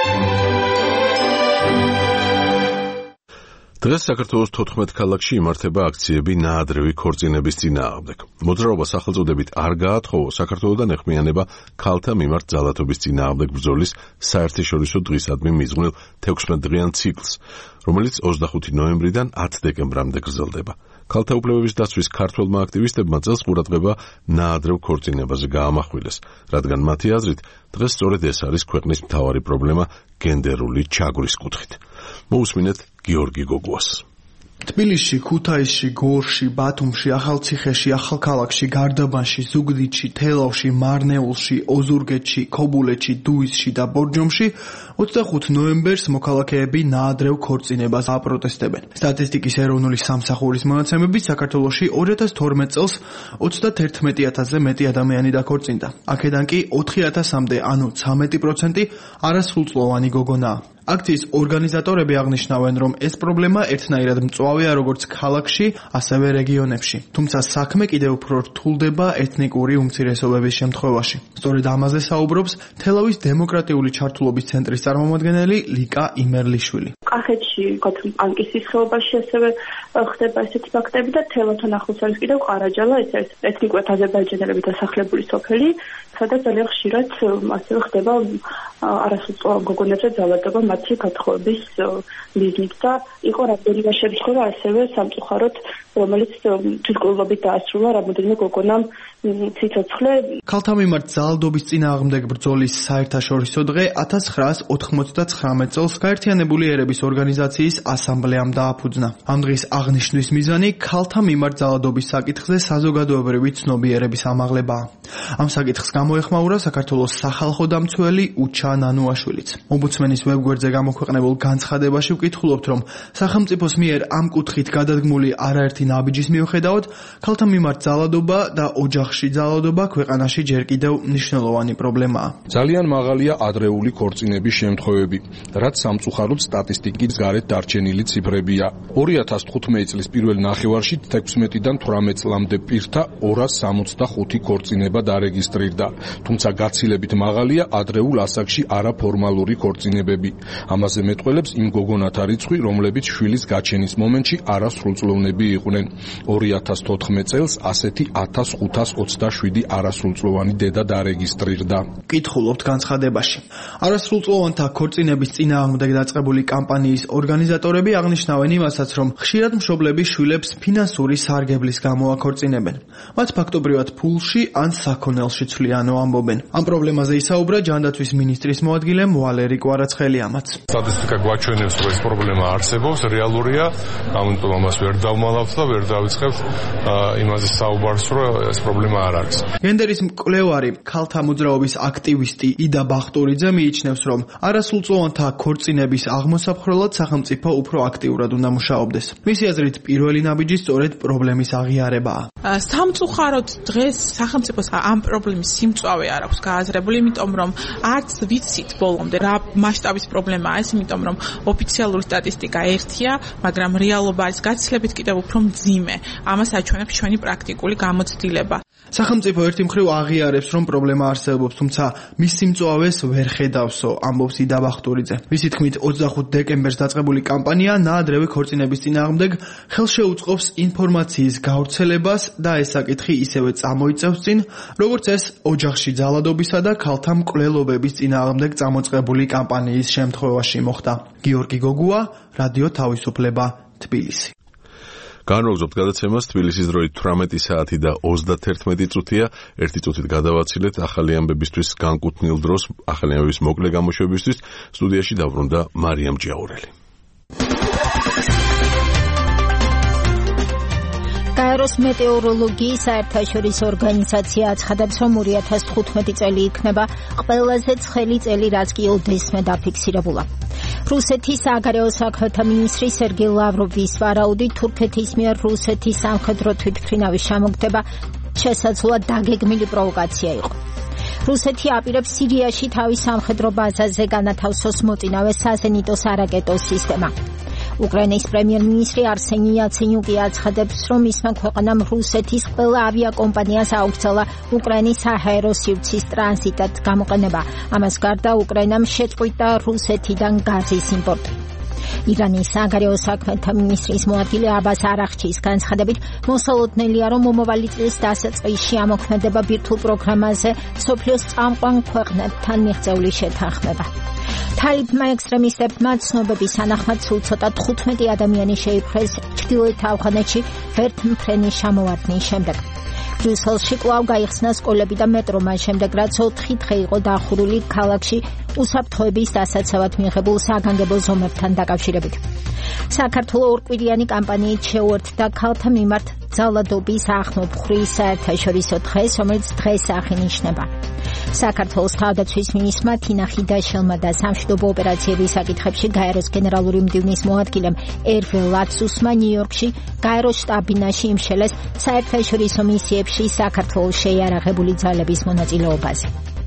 დღეს საქართველოს თოთხმეტ ქალაქში იმართება აქციები ნაადრევი ქორწინების წინააღმდეგ. მოძრაობას სახელწოდებით არ გაათხოვო საქართველოდან ეხმიანება ქალთა მიმართ ძალადობის წინააღმდეგ ბრძოლის საერთაშორისო დღისადმი მიძღვნილ თექვსმეტდღიან ციკლს, რომელიც ოცდახუთი ნოემბრიდან ათ დეკემბრამდე გრძელდება. ქალთა უფლებების დაცვის ქართველმა აქტივისტებმა წელს ყურადღება ნაადრევ ქორწინებაზე გაამახვილეს, რადგან მათი აზრით დღეს სწორედ ეს არის ქვეყნის მთავარი პრობლემა გენდერული ჩაგვრის კუთხით. მოусმინეთ გიორგი გოგუას. თბილისში, ქუთაისში, გორში, ბათუმში, ახალციხეში, ახალქალაქში, გარდაბანში, ზუგდიდში, თელავში, მარნეულში, ოზურგეთში, ქობულეთში, დუისში და ბორჯომში ოცდახუთი ნოემბერს მოქალაქეები ნაადრევ ქორწინებას აპროტესტებენ. სტატისტიკის ეროვნული სამსახურის მონაცემებით საქართველოში ორი ათას თორმეტ წელს ოცდაათი ათასზე მეტი ადამიანი დაქორწინდა. აქედან კი ოთხი ათასამდე, ანუ ცხრამეტი პროცენტი არასრულწლოვანი გოგონაა. აქციის ორგანიზატორები აღნიშნავენ, რომ ეს პრობლემა ერთნაირად მწვავეა როგორც ქალაქში, ასევე რეგიონებში. თუმცა საქმე კიდევ უფრო რთულდება ეთნიკური უმცირესობების შემთხვევაში. სწორედ ამაზე საუბრობს თელავის დემოკრატიული ჩართულობის ცენტრის წარმომადგენელი ლიკა იმერლიშვილი. კახეთში, პანკისის ხეობაში ასევე ხდება ესეთი ფაქტები და თელავთან ახლოს არის კიდევ ყარაჯალა, ეს არის ეთნიკურად აზერბაიჯანელები დასახლებული სოფელი, სადაც ძალიან ხშირად ასევე ხდება არასრულწლოვან გოგონებზე ძალადობა მათი გათხოვების მიზნით და იყო რამდენიმე შემთხვევა ასევე სამწუხაროდ, რომელიც თვითმკვლელობით დაასრულა რამოდენიმე გოგონამ სიცოცხლე. ქალთა მიმართ ძალადობის წინააღმდეგ ბრძოლის საერთაშორისო დღე ათას ცხრაას ოთხმოცდათხრამეტ წელს გაერთიანებული ერების ქალთა ორგანიზაციის ასამბლეამ დააფუძნა. ამ დღის აღნიშვნის მიზანი ქალთა მიმართ ძალადობის საკითხზე საზოგადოებრივი ცნობიერების ამაღლებაა. ამ საკითხს გამოეხმაურა საქართველოს სახალხო დამცველი უჩა ნანუაშვილიც. ომბუდსმენის ვებგვერდზე გამოქვეყნებულ განცხადებაში ვკითხულობთ, რომ სახელმწიფოს მიერ ამ კუთხით გადადგმული არაერთი ნაბიჯის მიუხედავად, ქალთა მიმართ ძალადობა და ოჯახში ძალადობა ქვეყანაში ჯერ კიდევ მნიშვნელოვანი პრობლემაა. ძალიან მაღალია ადრეული ქორწინების შემთხვევები, რაც სამწუხაროდ სტატისტიკის გარეთ დარჩენილი ციფრებია. ორი ათას თხუთმეტი წლის პირველ ნახევარში თექვსმეტიდან თვრამეტ წლამდე პირთა ორას სამოცდახუთი ქორწინება დარეგისტრირდა, თუმცა გაცილებით მაღალია ადრეულ ასაკში არაფორმალური ქორწინებები. ამაზე მეტყველებს იმ გოგონათა რიცხვი, რომლებიც შვილის გაჩენის მომენტში არასრულწლოვნები იყვნენ. ორი ათას თოთხმეტ წელს ასეთი ათას ხუთას ოცდაშვიდი არასრულწლოვანი დედა დარეგისტრირდა. კითხულობთ განცხადებაში. არასრულწლოვანთა ქორწინების წინააღმდეგ დაწყებული კამპანიის ორგანიზატორები აღნიშნავენ იმასაც, რომ ხშირად მშობლები შვილებს ფინანსური სარგებლის გამო აქორწინებენ. მათ ფაქტობრივად ფულში ან საქონელში ცვლიანო ამბობენ. ამ პრობლემაზე ისაუბრა ჯანდაცვის მინისტრის მოადგილე ვალერი კვარაცხელიამაც. სტატისტიკა გვაჩვენებს, რომ ეს პრობლემა არსებობს, რეალურია, ამიტომ ამას ვერ დავმალავთ და ვერ დავიწყებთ იმაზე საუბარს, რომ ეს პრობლემა არ არის. გენდერის მკვლევარი, ქალთა მოძრაობის აქტივისტი იდა ბახტურიძე მიიჩნევს, რომ არასრულწლოვანთა ქორწინების აღმოსაფხრელად სახელმწიფო უფრო აქტიურად უნდა მუშაობდეს. მისი აზრით, პირველი ნაბიჯი სწორედ პრობლემის აღიარებაა. სამწუხაროდ დღეს სახელმწიფოს ამ პრობლემის სიმწვავე არ აქვს გააზრებული, იმიტომ რომ არც ვიცით ბოლომდე რა მასშტაბის პრობლემაა ეს, იმიტომ რომ ოფიციალური სტატისტიკა ერთია, მაგრამ რეალობა არის გაცილებით კიდევ უფრო მძიმე. ამას აჩვენებს ჩვენი პრაქტიკული გამოცდილება. სახელმწიფო ერთი მხრივ აღიარებს, რომ პრობლემა არსებობს, თუმცა მის სიმწვავეს ვერ ხედავსო, ამბობს იდა ბახტურიძე. მისი თქმით, ოცდახუთი დეკემბერს დაწყებული კამპანია ნაადრევი ქორწინების წინააღმდეგ ხელშეუწყობს ინფორმაციის გავრცელებას და ეს საკითხი ისევე წამოიწევს წინ, როგორც ეს ოჯახში ძალადობისა და ქალთა მკვლელობების წინააღმდეგ წამოწყებული კამპანიის შემთხვევაში მოხდა. გიორგი გოგუა, რადიო თავისუფლება, თბილისი. განვაგრძობთ გადაცემას თბილისის დროით თვრამეტი საათი და ოცდაერთმეტი წუთია. ერთი წუთით გადავაცილეთ ახალი ამბებისთვის განკუთვნილ დროს, ახალი ამბების მოკლე გამოშვებისთვის. სტუდიაში დაბრუნდა მარიამ ჭიაურელი. გაეროს მეტეოროლოგიის საერთაშორისო ორგანიზაცია აცხადებს, რომ ორი ათას თხუთმეტი წელი იქნება ყველაზე ცხელი წელი, რაც კი ოდესმე დაფიქსირებულა. რუსეთის საგარეო საქმეთა მინისტრი სერგეი ლავროვის ვარაუდით, თურქეთის მიერ რუსეთის სამხედრო თვითმფრინავის ჩამოგდება შესაძლოა დაგეგმილი პროვოკაცია იყო. რუსეთი აპირებს სირიაში თავის სამხედრო ბაზაზე განათავსოს მოწინავე საზენიტო სარაკეტო სისტემა. უკრაინის პრემიერ-მინისტრი არსენი იაცენიუკი აცხადებს, რომ მისმა ქვეყანამ რუსეთის ყველა ავიაკომპანიას აუქცელა უკრაინის საჰაერო სივრცის ტრანზიტად გამოყენება. ამას გარდა უკრაინამ შეწყვიტა რუსეთიდან გაზის იმპორტი. ირანის საგარეო საქმეთა მინისტრის მოადგილე აბას არახჩის განცხადებით, მოსალოდნელია, რომ მომავალი წლის დასაწყისში ამოქმედება ბირთვულ პროგრამაზე მსოფლიოს წამყვან ქვეყნებთან მიღწეული შეთანხმება. თალიბმა ექსტრემისტებმა ცნობების თანახმად სულ ცოტა თხუთმეტი ადამიანი შეიპყრეს ჩრდილოეთ ავღანეთში ვერთმფრენის ჩამოვარდნის შემდეგ. ბრიუსელში კვლავ გაიხსნა სკოლები და მეტრო, მას შემდეგ რაც ოთხი დღე იყო დახურული ქალაქში უსაფრთხოების დასაცავად მიღებულ საგანგებო ზომებთან დაკავშირებით. საქართველოს ორკვირიანი კამპანიით შეუერთდა ქალთა მიმართ ძალადობის ახმობხურის საერთაშორისო დღეს, რომელიც დღეს აღინიშნება. საქართველოს თავდაცვის მინისტრმა თინა ხიდაშელმა და სამშვიდობო ოპერაციების საკითხებში გაეროს გენერალური მდივნის მოადგილემ ერვე ლაცუსმა ნიუ-იორკში გაეროს შტაბ-ბინაში იმშელეს საერთაშორისო მისიებში საქართველოს შეიარაღებული ძალების მონაწილეობაზე.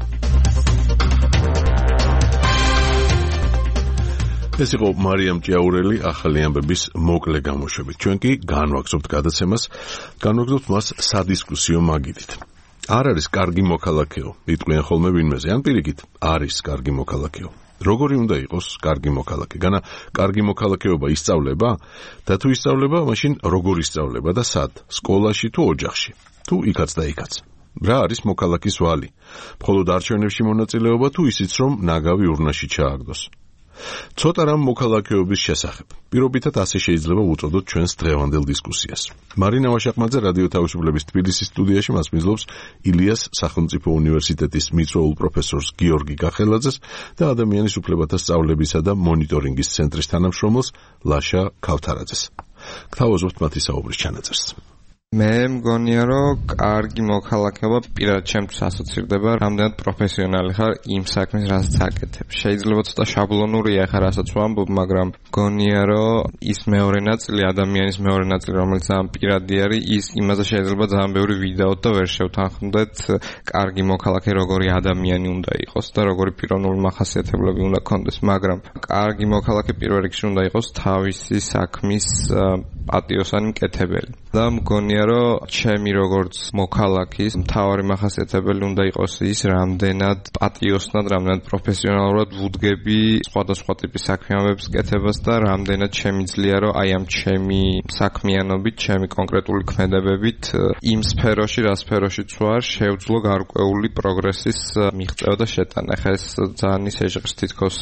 ეს იყო მარიამ ჭიაურელი ახალი ამბების მოკლე გამოშვებით. ჩვენ კი განვაგრძობთ გადაცემას, განვაგრძობთ მას სადისკუსიო მაგიდით. არ არის კარგი მოქალაქეო, იტყვიან ხოლმე ვინმეზე, ან პირიქით, არის კარგი მოქალაქეო. როგორი უნდა იყოს კარგი მოქალაქე? განა კარგი მოქალაქეობა ისწავლება? და თუ ისწავლება, მაშინ როგორ ისწავლება და სად? სკოლაში თუ ოჯახში? თუ იქაც და იქაც? რა არის მოქალაქის ვალი? მხოლოდ არჩევნებში მონაწილეობა თუ ისიც, რომ ნაგავი ურნაში ჩააგდოს? ცოტა რამ მოქალაქეობის შესახებ. პირობითად ასე შეიძლება უწოდოთ ჩვენს დღევანდელ დისკუსიას. მარინა ვაშაყმაძე რადიო თავისუფლების თბილისის სტუდიაში მას მისდევს ილიას სახელმწიფო უნივერსიტეტის მიწვეულ პროფესორს გიორგი კახელაძეს და ადამიანის უფლებათა სწავლებისა და მონიტორინგის ცენტრის თანამშრომელს ლაშა ქავთარაძეს. გთავაზობთ მათი საუბრის ჩანაწერს. მე მგონია რომ კარგი მოქალაქეობა პირადად ჩემთვის ასოცირდება რამდენად პროფესიონალი ხარ იმ საქმეს რასაც აკეთებ. შეიძლება ცოტა შაბლონურია ხარ რასაც ვამბობ, მაგრამ მგონია რომ ის მეორე ნაწილი ადამიანის მეორე ნაწილი რომელიც ძალიან პირადი არის, ის იმაზე შეიძლება ძალიან ბევრი ვიდაოთ და ვერ შევთანხმდეთ კარგი მოქალაქე როგორი ადამიანი უნდა იყოს და როგორი პიროვნული მახასიათებლები უნდა ქონდეს, მაგრამ კარგი მოქალაქე პირველ რიგში უნდა იყოს თავისი საქმის პატიოსანი მკეთებელი. და მგონია რომ ჩემი როგორც მოქალაქის მთავარი მახასიათებელი უნდა იყოს ის, რამდენად პატიოსნად, რამდენად პროფესიონალურად ვუდგები სხვადასხვა ტიპის საქმიანობების კეთებას და რამდენად შემიძლია რომ აი ამ ჩემი საქმიანობით, ჩემი კონკრეტული ქმედებებით იმ სფეროში, რა სფეროშიც ვარ, შევძლო გარკვეული პროგრესის მიღწევა და შეტანა. ხა ეს ძალიან ის ეჟღერს თითქოს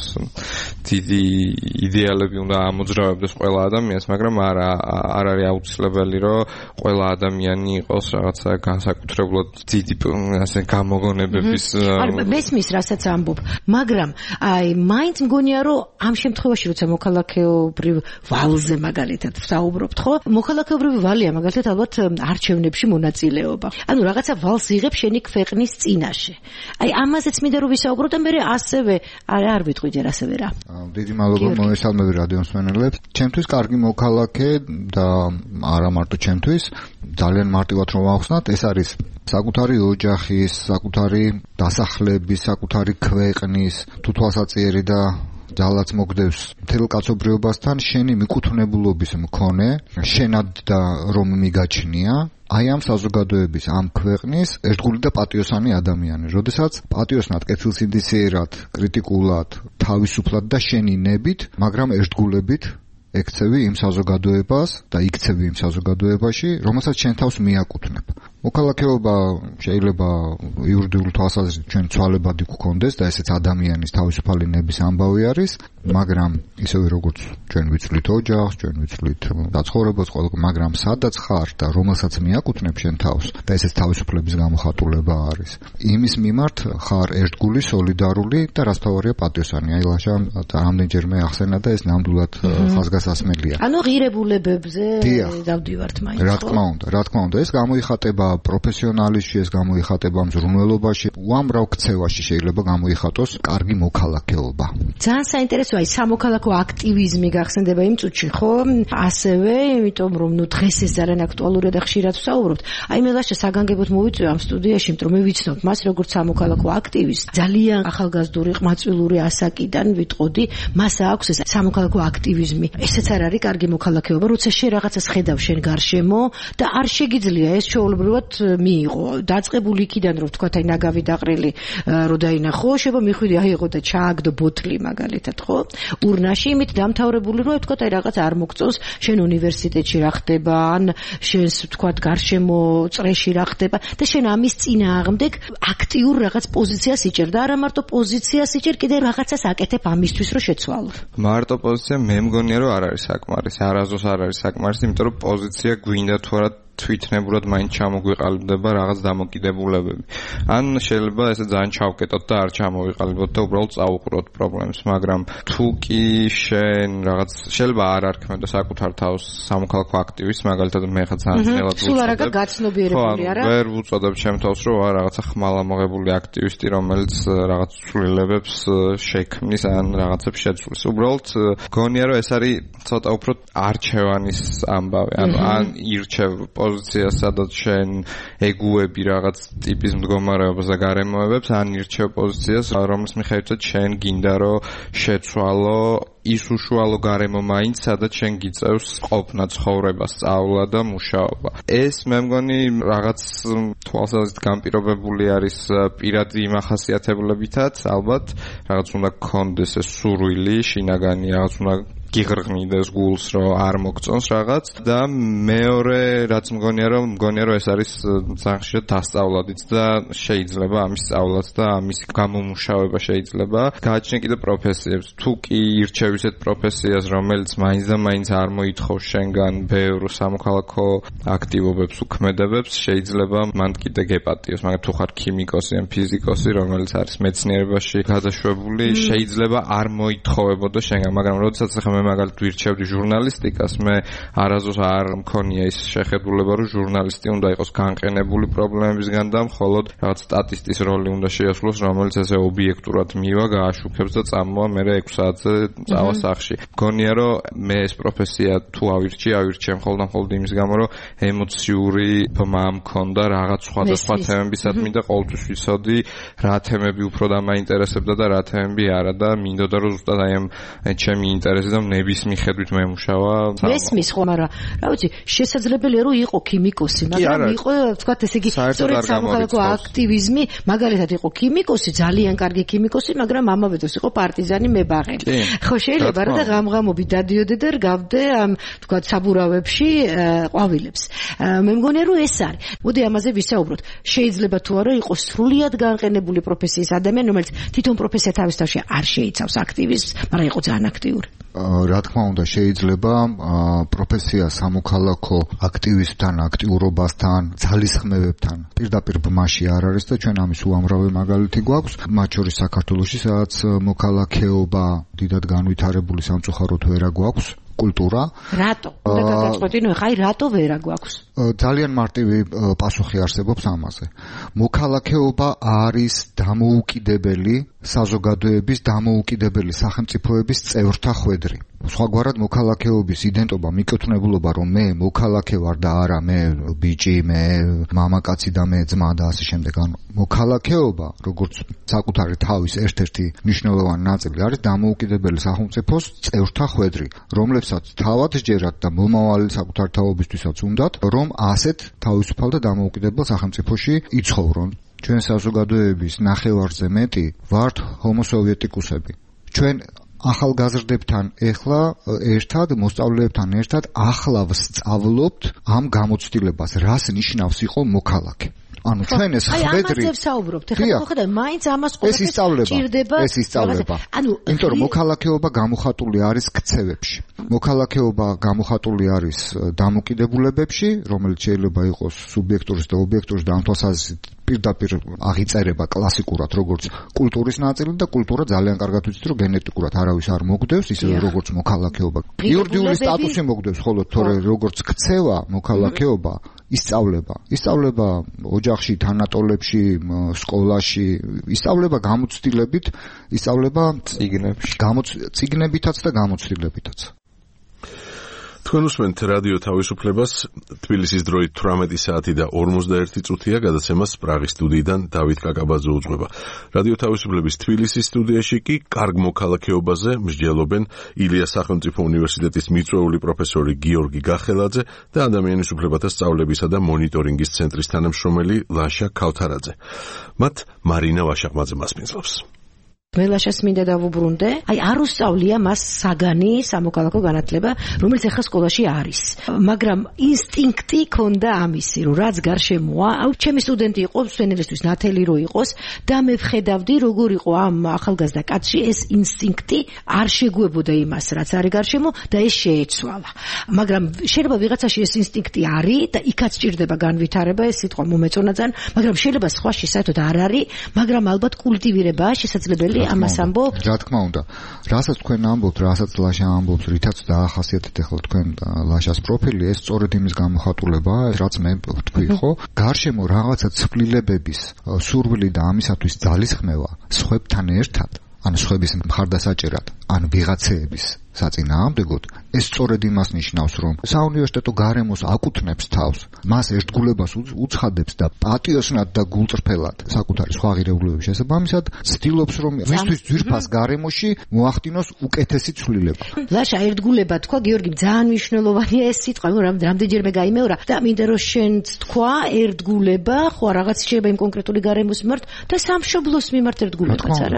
დიდი იდეალები უნდა ამოძრავებდეს ყველა ადამიანს, მაგრამ არა არ არის აუცილებელი რომ ყველა ადამიანი იყოს რაღაცა განსაკუთრებულად დიდი ასე გამოგონებების არა მესმის რასაც ამბობ, მაგრამ აი მაინც მგონია რომ ამ შემთხვევაში როცა მოქალაქეობრივ ვალზე მაგალითად ვსაუბრობთ, ხო? მოქალაქეობრივი ვალია მაგალითად ალბათ არჩევნებში მონაწილეობა. ანუ რაღაცა ვალს იღებ შენი ქვეყნის წინაშე. აი ამაზეც მინდა რომ ვისაუბროთ და მე ასევე არ არ ვიტყვი ჯერ ასევე რა. დიდი მადლობა მოესალმები რადიო მსმენელებს. ჩემთვის კარგი მოქალაქე და არა მარტო ჩემთვის ძალიან მარტივად რომ ავხსნათ, ეს არის საკუთარი ოჯახის, საკუთარი დასახლების, საკუთარი ქვეყნის, თუ თვალსაჩინო და ძალაც მოგდევს მთელ კაცობრიობასთან შენი მიკუთვნებულობის მქონე, შენად და რომ მიგაჩნია აი ამ საზოგადოების, ამ ქვეყნის ერთგული და პატიოსანი ადამიანი, როდესაც პატიოსნად, კეთილსინდისიერად, კრიტიკულად, თავისუფლად და შენი ნებით, მაგრამ ერთგულებით ექცევი იმ საზოგადოებას და იქცევი იმ საზოგადოებაში, რომელსაც შენ თავს მიაკუთვნებ. მოქალაქეობა შეიძლება იურიდიული თვალსაზრისით ჩვენ ცვალებადი გქონდეს და ესეც ადამიანის თავისუფალი ნების ამბავი არის, მაგრამ ისევე როგორც ჩვენ ვიცვლით ოჯახს, ჩვენ ვიცვლით დაცხოვრებას, ყოველ მაგრამ სადაც ხარ და რომელსაც მიაკუთვნებ შენ თავს და ესეც თავისუფლების გამოხატულება არის. იმის მიმართ ხარ ერთგული, სოლიდარული და რასთავარია პატიოსანი. აი ლაშა რამდენჯერმე ახსენა და ეს ნამდვილად ხაზგასასმელია. ანუ ღირებულებებზე დავდივართ მაინც. რა თქმა უნდა, რა თქმა უნდა, ეს გამოიხატება პროფესიონალიზმში, ეს გამოიხატება მზრუნველობაში, უამრავ ქცევაში შეიძლება გამოიხატოს კარგი მოქალაქეობა. ძალიან საინტერესოა ის სამოქალაქო აქტივიზმი გახსენდება იმ წუთში, ხო? ასევე, იმიტომ რომ ნუ დღეს ეს ძალიან აქტუალურია და ხშირად ვსაუბრობთ. აი მე ლაშა საგანგებოდ მოვიწვევ ამ სტუდიაში, იმიტომ რომ მე ვიცნობ მას როგორც სამოქალაქო აქტივისტს. ძალიან ახალგაზრდული, ყმაწვილური ასაკიდან ვიტყოდი, მას აქვს ეს სამოქალაქო აქტივიზმი. ესეც არ არის კარგი მოქალაქეობა, როცა შენ რაღაცას ხედავ შენ გარშემო და არ შეგიძლია ეს ჩაოლებრივად მიიღო. დაწყებული იქიდან რომ თქვა აი ნაგავი დაყრილი რო დაინახო, შეება მიხვიდი აი იყო და ჩააგდო ბოთლი მაგალითად, ხო? ურნაში იმით დამთავრებული რომ თქვა აი რაღაც არ მოგწონს, შენ უნივერსიტეტში რა ხდება, ან შენს თქვა გარშემო წრეში რა ხდება და შენ ამის წინააღმდეგ აქტიურ რაღაც პოზიციას იჭერ და არა მარტო პოზიციას იჭერ, კიდე რაღაცას აკეთებ ამისთვის რომ შეცვალო. მარტო პოზიცია მე მგონია რომ არ არის საკმარისი, არასდროს არ არის საკმარისი, იმიტომ რომ პოზიცია გვინდა თუ არა თვითნებურად მაინც ჩამოგვიყალიბდება რაღაც დამოკიდებულებები. ან შეიძლება ესე ძალიან ჩავკეტოთ და არ ჩამოვიყალიბოთ და უბრალოდ წავუყუროთ პრობლემებს, მაგრამ თუ კი შენ რაღაც შეიძლება არ არქმევ და საკუთარ თავს სამოქალაქო აქტივისტს, მაგალითად მე ხა ძალიან ძნელად ვუწოდებ. სულ არაგა გაცნობიერებული არა? ვერ ვუწოდებ ჩემ თავს რომ ვარ რაღაცა ხმალამოღებული აქტივისტი, რომელიც რაღაც ცვლილებებს შექმნის ან რაღაცებს შეცვლის. უბრალოდ გონია რომ ეს არის ცოტა უფრო არჩევანის ამბავი, ანუ ან ირჩევ პოზიცია, სადაც შენ ეგუები რაღაც ტიპის მდგომარეობას და გარემოებებს, ან ირჩევ პოზიციას, რომლის მიხედვითაც შენ გინდა რომ შეცვალო ის უშუალო გარემო მაინც, სადაც შენ გიწევს ყოფნა, ცხოვრება, სწავლა და მუშაობა. ეს მე მგონი რაღაც თვალსაზრისით განპირობებული არის პირადი მახასიათებლებითაც, ალბათ რაღაც უნდა გქონდეს ეს სურვილი, შინაგანი რაღაც უნდა გიღრღნიდეს გულს, რომ არ მოგწონს რაღაც და მეორე რაც მგონია რომ მგონია რომ ეს არის ძალიან დასწავლადიც და შეიძლება ამის სწავლაც და ამის გამომუშავება შეიძლება. გააჩნია კიდე პროფესიებს. თუ კი ირჩევ ისეთ პროფესიას, რომელიც მაინც და მაინც არ მოითხოვს შენგან ბევრ სამოქალაქო აქტივობებს, უქმედებებს, შეიძლება მან კიდე გეპატიოს. მაგრამ თუ ხარ ქიმიკოსი ან ფიზიკოსი, რომელიც არის მეცნიერებაში გადაშვებული, შეიძლება არ მოითხოვებოდა შენგან, მაგრამ როდესაც ახლა მე მაგალითად ვირჩევდი ჟურნალისტიკას, მე არასდროს არ მქონია ის შეხედულება, რომ ჟურნალისტი უნდა იყოს განყენებული პრობლემებისგან და მხოლოდ რაღაც სტატისტის როლი უნდა შეასრულოს, რომელიც ესე ობიექტურად მივა, გააშუქებს და წამოვა მერე ექვს საათზე წავა სახლში. მგონია რომ მე ეს პროფესია თუ ავირჩი, ავირჩიე მხოლოდ და მხოლოდ იმის გამო, რომ ემოციური ბმა მქონდა რაღაც სხვადასხვა თემებისადმი და ყოველთვის ვიცოდი რა თემები უფრო დამაინტერესებდა და რა თემები არა და მინდოდა რომ ზუსტად აი ამ ჩემი ინტერესი და ნების მიხედვით მემუშავა. მესმის ხო, მაგრამ რა ვიცი, შესაძლებელია რომ იყო ქიმიკოსი, მაგრამ იყო თქვათ ესე იგი სწორედ სამოქალაქო აქტივიზმი, მაგალითად იყო ქიმიკოსი, ძალიან კარგი ქიმიკოსი, მაგრამ ამავე დროს იყო პარტიზანი მებაღე. ხო შეიძლება რომ და ღამღამობით დადიოდე და რგავდე ამ თქვათ საბურავებში ყვავილებს. მე მგონია რომ ეს არის. მოდი ამაზე ვისაუბროთ. შეიძლება თუ არა იყოს სრულიად განყენებული პროფესიის ადამიანი, რომელიც თვითონ პროფესია თავის თავში არ შეიცავს აქტივიზმს, მაგრამ იყო ძალიან აქტიური. რა თქმა უნდა შეიძლება პროფესია სამოქალაქო აქტივისტთან, აქტიურობასთან, ძალისხმევებთან პირდაპირ ბმაში არ არის და ჩვენ ამის უამრავი მაგალითი გვაქვს, მათ შორის საქართველოში, სადაც მოქალაქეობა დიდად განვითარებული სამწუხაროდ ვერა გვაქვს. კულტურა. რატო? უნდა გაგაწყობინო, ხაი რატო ვერა გვაქვს? ძალიან მარტივი პასუხი არსებობს ამაზე. მოქალაქეობა არის დამოუკიდებელი საზოგადოების, დამოუკიდებელი სახელმწიფოების წევრთა ხვედრი. სხვაგვარად მოქალაქეობის იდენტობა, მიკუთვნებულობა, რომ მე მოქალაქე ვარ და არა მე ბიჭი, მე მამაკაცი და მე ძმა და ასე შემდეგ. ანუ მოქალაქეობა, როგორც საკუთარი თავის ერთ-ერთი მნიშვნელოვანი ნაწილი, არის დამოუკიდებელი სახელმწიფოს წევრთა ხვედრი, რომლებსაც თავად ჯერათ და მომავალი საკუთარი თაობისთვისაც უნდათ, რომ ასეთ თავისუფალ და დამოუკიდებელ სახელმწიფოში იცხოვრონ. ჩვენ საზოგადოების ნახევარზე მეტი ვართ ჰომოსოვიეტიკუსები. ჩვენ ახალგაზრდებთან ეხლა ერთად, მოსწავლეებთან ერთად ახლა ვსწავლობთ ამ გამოცდილებას, რას ნიშნავს იყო მოქალაქე. ანუ ჩვენ ეს ხვედრი აი ამაზე ვსაუბრობთ. ეხლა მოხდა მაინც ამას ყოველთვის ჭირდება. ეს ისწავლება. ანუ იმიტომ რომ მოქალაქეობა გამოხატული არის ქცევებში. მოქალაქეობა გამოხატული არის დამოკიდებულებებში, რომელიც შეიძლება იყოს სუბიექტურის და ობიექტურის და ამ თვალსაზრისით პირდაპირ აღიწერება კლასიკურად როგორც კულტურის ნაწილი და კულტურა ძალიან კარგად ვიცით რომ გენეტიკურად არავის არ მოგდევს ისე როგორც მოქალაქეობა. იურიდიული სტატუსი მოგდევს, ხოლო თორე როგორც ქცევა მოქალაქეობა ისწავლება. ისწავლება ოჯახში, თანატოლებში, სკოლაში, ისწავლება გამოცდილებით, ისწავლება წიგნებში. გამოცდილებითაც და გამოცდილებითაც. თქვენ უსმენთ რადიო თავისუფლებას, თბილისის დროით თვრამეტი საათი და ორმოცდაერთი წუთია, გადაცემას პრაღის სტუდიიდან დავით კაკაბაძე უძღვება. რადიო თავისუფლების თბილისის სტუდიაში კი კარგ მოქალაქეობაზე მსჯელობენ ილიას სახელმწიფო უნივერსიტეტის მიწვეული პროფესორი გიორგი გახელაძე და ადამიანის უფლებათა სწავლებისა და მონიტორინგის ცენტრის თანამშრომელი ლაშა ქავთარაძე. მათ მარინა ვაშაყმაძე მასპინძლობს. მელაშას მინდა დავუბრუნდე, აი არ უსწავლია მას საგანი სამოქალაქო განათლება, რომელიც ახლა სკოლაში არის. მაგრამ ინსტინქტი ქონდა ამისი, რომ რაც გარშემოა, აუ ჩემი სტუდენტი იყო, სვენელისთვის ნათელი რო იყოს და მე ვხედავდი, როგორ იყო ამ ახალგაზრდა კაცში ეს ინსტინქტი, არ შეგვებოდა იმას, რაც არის გარშემო და ეს შეეცვალა. მაგრამ შეიძლება ვიღაცაში ეს ინსტინქტი არის და იქაც ჭირდება განვითარება, ეს სიტყვა მომეწონა ძალიან, მაგრამ შეიძლება სხვაში საერთოდ არ არის, მაგრამ ალბათ კულტივირებაა შესაძლებელი ამას ამბობ. რა თქმა უნდა. რასაც თქვენ ამბობთ, რასაც ლაშა ამბობს, რითაც დაახასიათეთ ახლა თქვენ ლაშას პროფილი, ეს სწორედ იმის გამოხატულებაა, რაც მე ვთქვი, ხო? გარშემო რაღაცა ცვლილებების სურვილი და ამისათვის ძალისხმევა სხვებთან ერთად, ან სხვების მხარდასაჭერად, ან ვიღაცეების საწინააღმდეგოდ, ეს სწორედ იმას ნიშნავს, რომ საუნივერსიტეტო გარემოს აკუთვნებს თავს, მას ერთგულებას უცხადებს და პატიოსნად და გულწრფელად საკუთარი სხვა ღირებულებების შესაბამისად ცდილობს, რომ მისთვის ძვირფას გარემოში მოახდინოს უკეთესი ცვლილება. ლაშა ერთგულება თქვა, გიორგი, ძალიან მნიშვნელოვანია ეს სიტყვა, რომ რამდენჯერმე გაიმეორა და მინდა რომ შენც თქვა ერთგულება, ხო რაღაც შეიძლება იმ კონკრეტული გარემოს მიმართ და სამშობლოს მიმართ ერთგულებაც არა?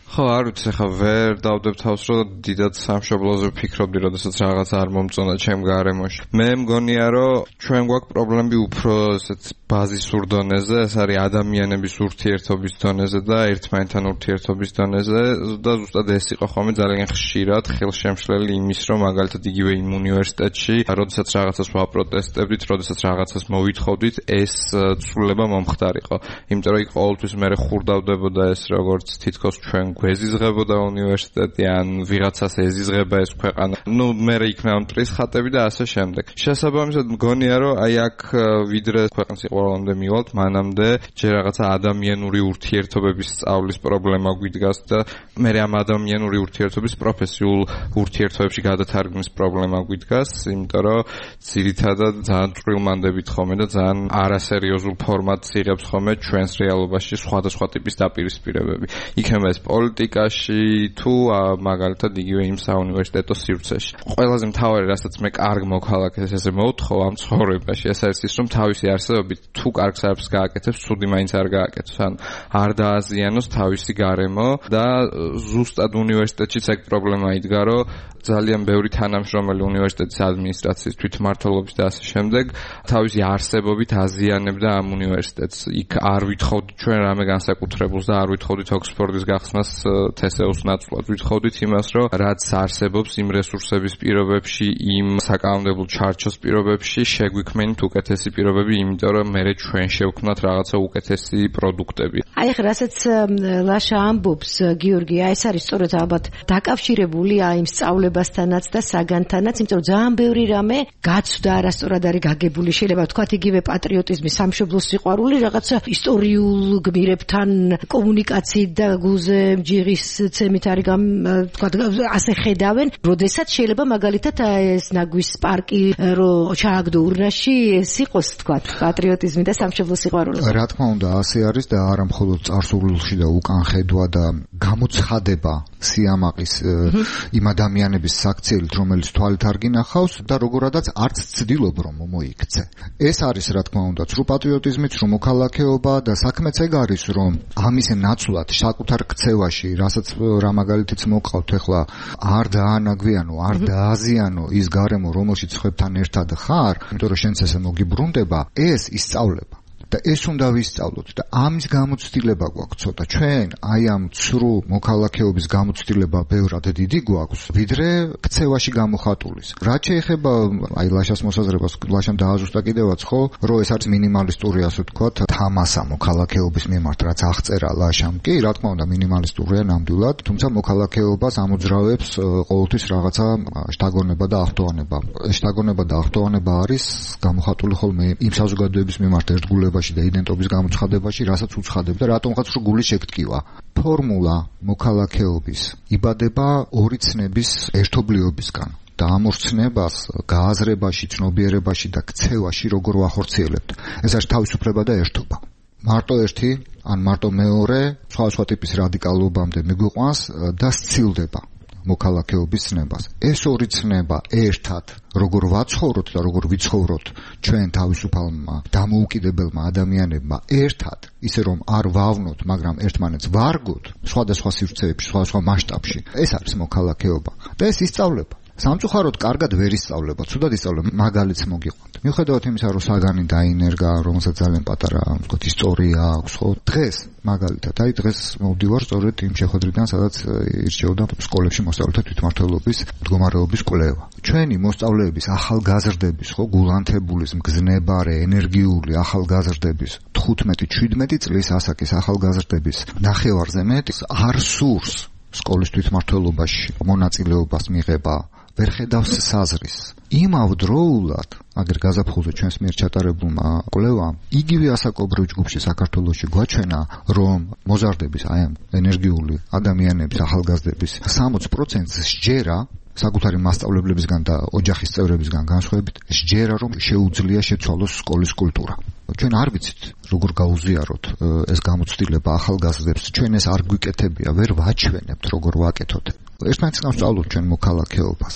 ხო, არ ვიცი, ხა ვერ დავდებ თავს, რომ დიდად სამშობლოზე ვფიქრობდი, როდესაც რაღაც არ მომწონა ჩემ გარემოში. მე მგონია, რომ ჩვენ გვაქვს პრობლემები უფრო ესეთ ბაზისურ დონეზე, ეს არის ადამიანების ურთიერთობის დონეზე და ერთმანეთთან ურთიერთობის დონეზე და ზუსტად ეს იყო ხოლმე ძალიან ხშირად ხელშემშლელი იმის, რომ მაგალითად იგივე იმ უნივერსიტეტში, როდესაც რაღაცას ვაპროტესტებდით, როდესაც რაღაცას მოვითხოვდით, ეს ცვლილება მომხდარიყო. იმიტომ რომ იქ ყოველთვის მე ხურდავდებოდა ეს როგორც თითქოს ჩვენ გვეზიზღებოდა უნივერსიტეტი ან ვიღაცას ეზიზღება ეს ქვეყანა. ნუ მე იქნა მტრის ხატები და ასე შემდეგ. შესაბამისად მგონია, რომ აი აქ ვიდრე ქვეყნის ყველამდე მივალთ, მანამდე ჯერ რაღაცა ადამიანური ურთიერთობების სწავლის პრობლემა გვიდგას და მე ამ ადამიანური ურთიერთობის პროფესიულ ურთიერთობებში გადათარგმნის პრობლემა გვიდგას, იმიტომ რომ ძირითადად ძალიან წვრილმანდებით ხოლმე და ძალიან არასერიოზულ ფორმატს იღებს ხოლმე ჩვენს რეალობაში სხვადასხვა ტიპის დაპირისპირებები. იქნება ეს პოლიტიკაში თუ მაგალითად იგივე იმ საუნივერსიტეტო სივრცეში. ყველაზე მთავარი, რასაც მე კარგ მოქალაქეს ესე მოვთხოვ ამ ცხოვრებაში, ეს არის ის, რომ თავისი არსებობით თუ კარგს არაფერს გააკეთებს, ცუდი მაინც არ გააკეთებს. ან არ დააზიანოს თავისი გარემო და ზუსტად უნივერსიტეტშიც ეგ პრობლემა იდგა, რომ ძალიან ბევრი თანამშრომელი უნივერსიტეტის ადმინისტრაციის თვითმმართველობის და ასე შემდეგ თავისი არსებობით აზიანებდა ამ უნივერსიტეტს. იქ არ ვითხოვდით ჩვენ რამე განსაკუთრებულს და არ ვითხოვდით ოქსფორდის გახსნას თესეუს ნაცვლად. ვითხოვდით იმას, რომ რაც არსებობს იმ რესურსების პირობებში, იმ საკანონმდებლო ჩარჩოს პირობებში შეგვიქმნით უკეთესი პირობები, იმიტომ რომ მე ჩვენ შევქმნათ რაღაცა უკეთესი პროდუქტები. აი ხა რასაც ლაშა ამბობს გიორგი, ეს არის სწორედ ალბათ დაკავშირებული აი იმ სწავლებასთანაც და საგანთანაც, იმიტომ რომ ძალიან ბევრი რამე გაცვდა არასწორად არის გაგებული. შეიძლება ვთქვათ იგივე პატრიოტიზმი, სამშობლოს სიყვარული, რაღაცა ისტორიულ გმირებთან კომუნიკაციით და გულზე ჯიღის ცემით არის ვთქვათ ასე ხედავენ, როდესაც შეიძლება მაგალითად ეს ნაგვის პარკი რო ჩააგდო ურნაში, ეს იყოს ვთქვათ პატრიოტიზმი და სამშობლოს სიყვარული. რა თქმა უნდა, ასე არის და არა მხოლოდ წარსულში და უკან ხედვა და გამოცხადება სიამაყის იმ ადამიანების საქციელით, რომელიც თვალით არ გინახავს და როგორადაც არც ცდილობ რომ მოიქცე. ეს არის რა თქმა უნდა ცრუ პატრიოტიზმი, ცრუ მოქალაქეობა და საქმეც ეგ არის, რომ ამის ნაცვლად საკუთარ ქცევაში, რასაც რა მაგალითიც მოყავთ ახლა, არ დაანაგვიანო, არ დააზიანო ის გარემო, რომელშიც ხებთან ერთად ხარ, იმიტომ რომ შენც ესე მოგიბრუნდება, ეს ისწავლება. და ეს უნდა ვისწავლოთ და ამის გამოცდილება გვაქვს ცოტა. ჩვენ აი ამ ცრუ მოქალაქეობის გამოცდილება ბევრად დიდი გვაქვს, ვიდრე ქცევაში გამოხატულის. რაც შეეხება აი ლაშას მოსაზრებას, ლაშამ დააზუსტა კიდევაც, ხო, რომ ეს არის მინიმალისტური, ასე ვთქვათ, თამასა მოქალაქეობის მიმართ, რაც აღწერა ლაშამ. კი, რა თქმა უნდა, მინიმალისტურია ნამდვილად, თუმცა მოქალაქეობას ამოძრავებს ყოველთვის რაღაცა შთაგონება და ახტოვანება. შთაგონება და ახტოვანება არის გამოხატული ხოლმე იმ საზოგადოების მიმართ ერთგულება და იდენტობის გამოცხადებაში, რასაც უცხადებ და რატომღაც რო გულის შეგტკივა. ფორმულა მოქალაქეობის იბადება ორი ცნების ერთობლიობისგან და ამ ორ ცნებას გააზრებაში, ცნობიერებაში და ქცევაში როგორ ვახორციელებთ. ეს არის თავისუფლება და ერთობა. მარტო ერთი ან მარტო მეორე სხვადასხვა ტიპის რადიკალობამდე მიგვიყვანს და სცილდება მოქალაქეობის ცნებას. ეს ორი ცნება ერთად როგორ ვაცხოვროთ და როგორ ვიცხოვროთ ჩვენ თავისუფალმა დამოუკიდებელმა ადამიანებმა ერთად, ისე რომ არ ვავნოთ, მაგრამ ერთმანეთს ვარგოთ სხვადასხვა სივრცეებში, სხვადასხვა მასშტაბში. ეს არის მოქალაქეობა და ეს ისწავლება. სამწუხაროდ კარგად ვერ ისწავლება, ცუდად ისწავლება, მაგალითს მოგიყვანთ. მიუხედავად იმისა, რომ საგანი დაინერგა, რომელსაც ძალიან პატარა, ვთქვათ, ისტორია აქვს, ხო? დღეს მაგალითად, აი დღეს მოვდივარ სწორედ იმ შეხვედრიდან, სადაც ირჩეოდა სკოლებში მოსწავლეთა თვითმმართველობის მდგომარეობის კვლევა. ჩვენი მოსწავლეების ახალგაზრდების, ხო, გულანთებულის, მგზნებარე, ენერგიული ახალგაზრდების თხუთმეტი შვიდმეტი წლის ასაკის ახალგაზრდების ნახევარზე მეტი არ სურს სკოლის თვითმმართველობაში მონაწილეობას მიღება, ვერ ხედავს საზრის. იმავდროულად, აგერ გაზაფხულზე ჩვენს მიერ ჩატარებულმა კვლევამ, იგივე ასაკობრივ ჯგუფში საქართველოში გვაჩვენა, რომ მოზარდების, აი ამ ენერგიული ადამიანების, ახალგაზრდების სამოც პროცენტს სჯერა საკუთარი მასწავლებლებისგან და ოჯახის წევრებისგან განსხვავებით, სჯერა რომ შეუძლია შეცვალოს სკოლის კულტურა. ჩვენ არ ვიცით, როგორ გაუზიაროთ ეს გამოცდილება ახალგაზრდებს, ჩვენ ეს არ გვიკეთებია, ვერ ვაჩვენებთ, როგორ ვაკეთოთ. ერთმანეთს ვსწავლოთ ჩვენ მოქალაქეობას.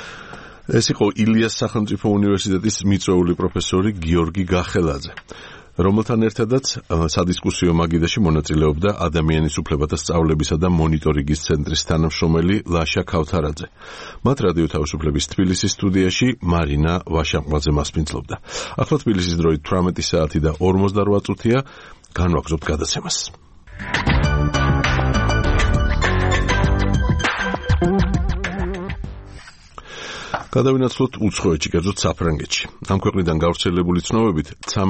ეს იყო ილიას სახელმწიფო უნივერსიტეტის მიწვეული პროფესორი გიორგი გახელაძე. რომელთან ერთადაც სადისკუსიო მაგიდაში მონაწილეობდა ადამიანის უფლებათა სწავლებისა და მონიტორინგის ცენტრის თანამშრომელი ლაშა ქავთარაძე. მათ რადიო თავისუფლების თბილისის სტუდიაში მარინა ვაშაყმაძე მასპინძლობდა. ახლა თბილისის დროით თვრამეტი საათი და ორმოცდაოთხ წუთია, განვაგრძობთ გადაცემას. გადავინაცვლოთ უცხოეთში, კერძოდ საფრანგეთში. ამ ქვეყნიდან გავრცელებული ცნობებით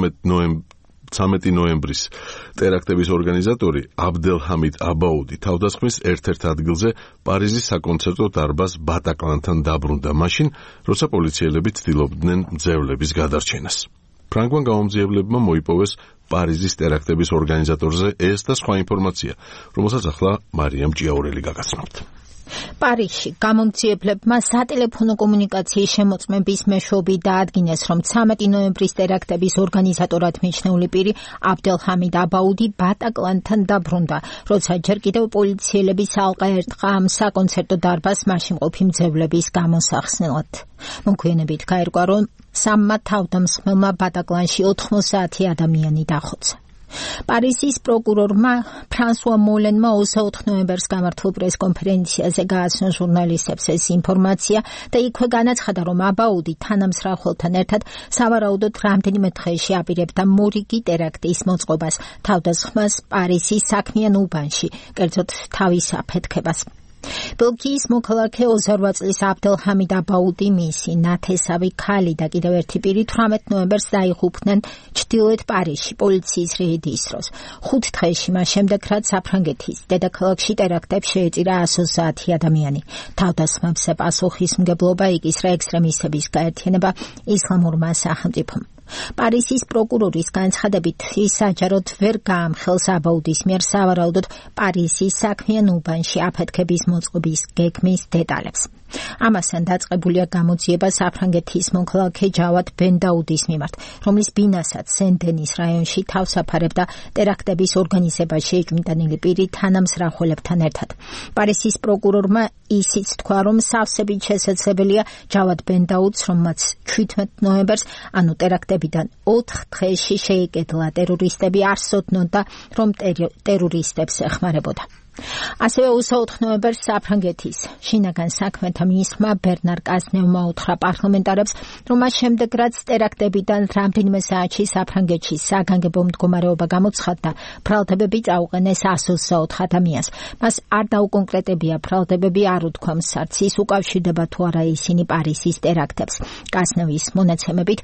ცამეტი ნოემბრის ტერაქტების ორგანიზატორი აბდელჰამიდ აბაუდი თავდასხმის ერთ-ერთ ადგილზე პარიზის საკონცერტო დარბაზ ბატაკლანთან დაბრუნდა მაშინ, როცა პოლიციელები ცდილობდნენ მძევლების გადარჩენას. ფრანგმა გამომძიებლებმა მოიპოვეს პარიზის ტერაქტების ორგანიზატორზე ეს და სხვა ინფორმაცია, რომელსაც ახლა მარიამ ჭიაურელი გაგაცნობთ. პარიზში გამომძიებლებმა სატელეფონო კომუნიკაციის შემოწმების მეშვეობით დაადგინეს, რომ ცამეტი ნოემბრის ტერაქტების ორგანიზატორად მიჩნეული პირი აბდელჰამიდ აბაუდი ბატაკლანთან დაბრუნდა, როცა ჯერ კიდევ პოლიციელები ალყა ერტყა ამ საკონცერტო დარბაზს მასში მყოფი მძევლების გამოსახსნელად. მოგვიანებით გაირკვა, რომ სამმა თავდამსხმელმა ბატაკლანში ოთხმოცდაათი ადამიანი დახოცა. პარიზის პროკურორმა ფრანსუა მოლენმა ოცდაოთხ ნოემბერს გამართულ პრესკონფერენციაზე გააცნო ჟურნალისტებს ეს ინფორმაცია და იქვე განაცხადა, რომ აბაუდი თანამსხმელთან ერთად სავარაუდოდ რამდენიმე დღეში აპირებდა მორიგი ტერაქტის მოწყობას, თავდასხმას პარიზის საქმიან უბანში, კერძოდ თავის აფეთქებას. ბელგიის მოქალაქე ოცდაორ წლის აბდელჰამიდ აბაუდი, მისი ნათესავი ქალი და კიდევ ერთი პირი თვრამეტ ნოემბერს დაიღუპნენ ჩრდილოეთ პარიზში პოლიციის რეიდის დროს. ხუთ დღეში მას შემდეგ, რაც საფრანგეთის დედაქალაქში ტერაქტებს შეეწირა εκατს ოცდაათი ადამიანი. თავდასხმებზე პასუხისმგებლობა იკისრა ექსტრემისტების გაერთიანება ისლამურმა სახელმწიფომ. პარიზის პროკურორის განცხადებით, ის საჯაროდ ვერ გაამხელს აბაუდის მიერ სავარაუდოდ პარიზის საქმიან უბანში აფეთქების მოწყობის გეგმის დეტალებს. ამასთან დაწყებულია გამოძიება საფრანგეთის მოქალაქე ჯავად ბენდაუდის მიმართ, რომლის ბინასაც სენ-დენის რაიონში თავს აფარებდა ტერაქტების ორგანიზებაში ეჭვმიტანილი პირი თანამსახველებთან ერთად. პარიზის პროკურორმა ისიც თქვა, რომ სავსებით შესაძლებელია ჯავად ბენდაუდს, რომელმაც ჩვიდმეტ ნოემბერს, ანუ ტერაქტებიდან ოთხ დღეში შეიკედლა ტერორისტები, არ სცოდნოდა, რომ ტერორისტებს ეხმარებოდა. ასევე ოცდაოთხ ნოემბერს საფრანგეთის შინაგან საქმეთა მინისტრმა ბერნარ კაზნევმა უთხრა პარლამენტარებს, რომ მას შემდეგ, რაც ტერაქტებიდან რამდენიმე საათში საფრანგეთში საგანგებო მდგომარეობა გამოცხადდა, ბრალდებები წაუყენეს εκατს ოცდაოთხ ადამიანს. მას არ დაუკონკრეტებია ბრალდებები არ უთქვა მსარც ის უკავშირდება თუ არა ისინი პარიზის ტერაქტებს. კაზნევის მონაცემებით,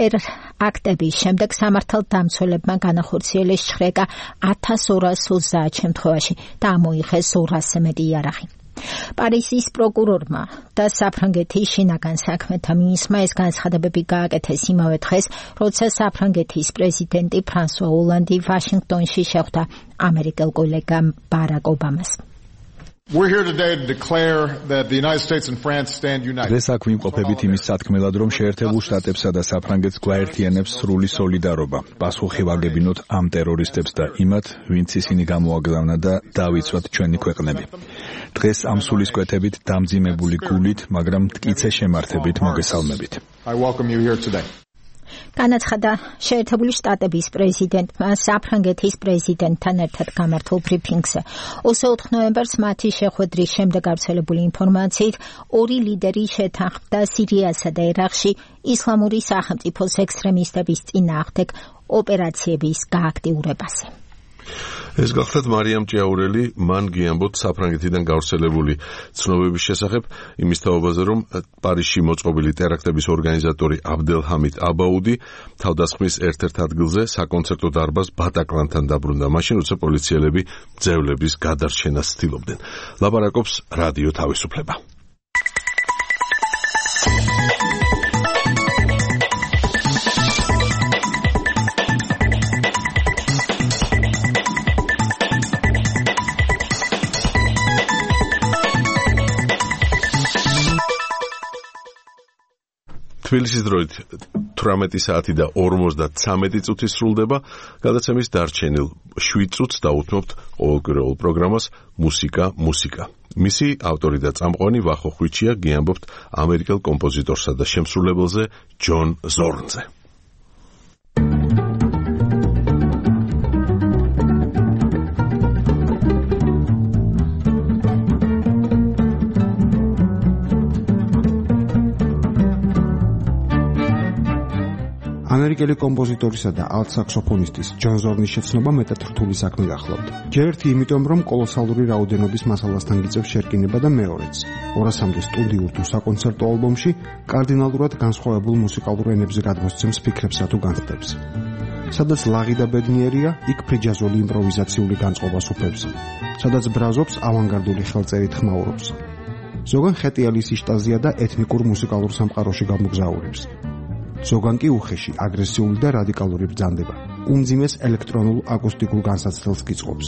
ტერაქტების შემდეგ სამართალდამცველებმა განახორციელეს შხრეკა ათას ორას ოცდაათ შემთხვევაში და მოიხეს ორასზე მეტი იარაღი. პარიზის პროკურორმა და საფრანგეთის შინაგან საქმეთა მინისტრმა ეს განცხადებები გააკეთეს იმავე დღეს, როცა საფრანგეთის პრეზიდენტი ფრანსუა ოლანდი ვაშინგტონში შეხვდა ამერიკელ კოლეგამ ბარაკ ობამას. დღეს აქ ვიმყოფებით იმის სათქმელად, რომ შეერთებულ შტატებსა და საფრანგეთს გვაერთიანებს სრული სოლიდარობა. პასუხი ვაგებინოთ ამ ტერორისტებს და იმათ, ვინც ისინი გამოაგზავნა და დავიცვათ ჩვენი ქვეყნები. დღეს ამ სულისკვეთებით დამძიმებული გულით, მაგრამ მტკიცე შემართებით მოგესალმებით. განაცხადა შეერთებული შტატების პრეზიდენტმა საფრანგეთის პრეზიდენტთან ერთად გამართულ ბრიფინგზე. ოცდაოთხ ნოემბერს მათი შეხვედრის შემდეგ გავრცელებული ინფორმაციით, ორი ლიდერი შეთანხმდა სირიასა და ერაყში ისლამური სახელმწიფოს ექსტრემისტების წინააღმდეგ ოპერაციების გააქტიურებაზე. ეს გახლავთ მარიამ ჭიაურელი, მან გიამბოთ საფრანგეთიდან გავრცელებული ცნობების შესახებ იმის თაობაზე, რომ პარიზში მოწყობილი ტერაქტების ორგანიზატორი აბდელჰამიდ აბაუდი თავდასხმის ერთ-ერთ ადგილზე საკონცერტო დარბაზ ბატაკლანთან დაბრუნდა მაშინ, როცა პოლიციელები მძევლების გადარჩენას ცდილობდნენ. ლაპარაკობს რადიო თავისუფლება. თბილისის დროით თვრამეტი საათი და ორმოცდათვრამეტი წუთი სრულდება. გადაცემის დარჩენილ შვიდ წუთს დაუთმობთ ყოველკვირეულ პროგრამას მუსიკა მუსიკა. მისი ავტორი და წამყვანი ვახო ხვიჩია, გიამბობთ ამერიკელ კომპოზიტორსა და შემსრულებელზე ჯონ ზორნზე. ამერიკელი კომპოზიტორისა და ალტ-საქსოფონისტის ჯონ ზორნის შეცნობა მეტად რთული საქმე გახლავდა. ჯერ ერთი იმიტომ, რომ კოლოსალური რაოდენობის მასალასთან გიწევს შერკინება და მეორეც, ორასამდე სტუდიურ თუ საკონცერტო ალბომში კარდინალურად განსხვავებულ მუსიკალურ ენებზე გადმოსცემს ფიქრებსა თუ განცდებს. სადაც ლაღი და ბედნიერია, იქ ფრიჯაზული იმპროვიზაციული განწყობას უფლებს, სადაც ბრაზობს ავანგარდული ხელწერით ხმაურობს. ზოგან ხეტიალის იშტაზია და ეთნიკურ მუსიკალურ სამყაროში გამოგზაურებს. ზოგან კი უხეში, აგრესიული და რადიკალური ბრძანდება. უმძიმეს ელექტრონულ აკუსტიკულ განსაცდელს გიწყობს.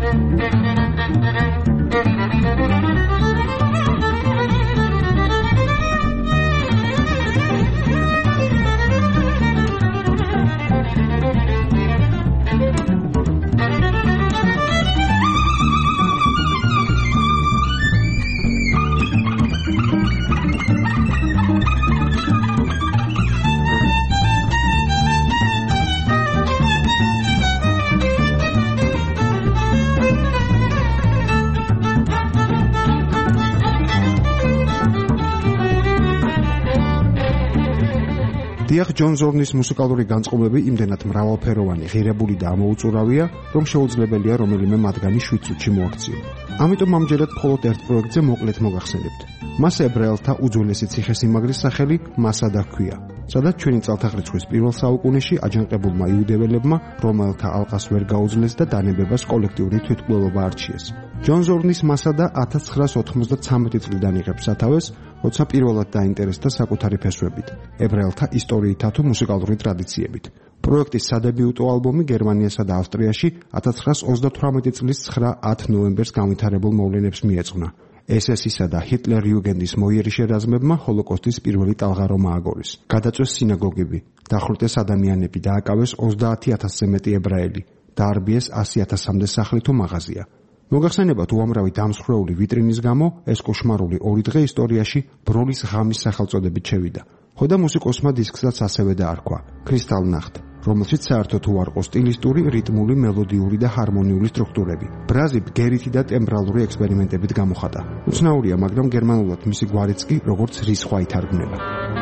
დიახ, ჯონ ზორნის მუსიკალური განწყობები იმდენად მრავალფეროვანი, ღირებული და ამოუწურავია, რომ შეუძლებელია რომელიმე მათგანი შვიდ წუთში მოაქციო. ამიტომ ამჯერად მხოლოდ ერთ პროექტზე მოკლედ მოგახსენებთ. მას ებრაელთა უძველესი ციხესიმაგრის სახელი მასადა ჰქვია, სადაც ჩვენი წელთაღრიცხვის პირველ საუკუნეში აჯანყებულმა იუდეველებმა რომელთა ალყას ვერ გაუძლეს და დანებებას კოლექტიური თვითმკვლელობა არჩიეს. ჯონ ზორნის მასადა ათას ცხრაას ოთხმოცდათრამეტი წლიდან იღებს სათავეს, როცა პირველად დაინტერესდა საკუთარი ფესვებით, ებრაელთა ისტორიითა თუ მუსიკალური ტრადიციებით. პროექტის სადებიუტო ალბომი გერმანიასა და ავსტრიაში ათას ცხრაას ოცდათვრამეტი წლის ცხრა-ათ ნოემბერს განვითარებულ მოვლენებს მიეძღვნა. ეს ეს ისა და ჰიტლერ იუგენდის მოიერიშე რაზმებმა ჰოლოკოსტის პირველი ტალღარომა აგორეს. გადაწვეს სინაგოგები, დახვრიტეს ადამიანები და აკავეს ოცდაათი ათასზე მეტი ებრაელი, დაარბიეს ასი ათასამდე სახლი თუ მაღაზია. მოგახსენებათ უამრავი დამსხვრეული ვიტრინის გამო ეს კოშმარული ორი დღე ისტორიაში ბროლის ღამის სახელწოდებით შევიდა. ხოდა მუსიკოსმა დისკსაც ასევე დაარქვა Crystal Nacht, რომელშიც საერთოდ უარყო სტილისტური, რიტმული, მელოდიური და ჰარმონიული სტრუქტურები. ბრაზი ბგერითი და ტემბრალური ექსპერიმენტებით გამოხატა. უცნაურია, მაგრამ გერმანულად მისი გვარიც კი როგორც რისხვა ითარგმნება.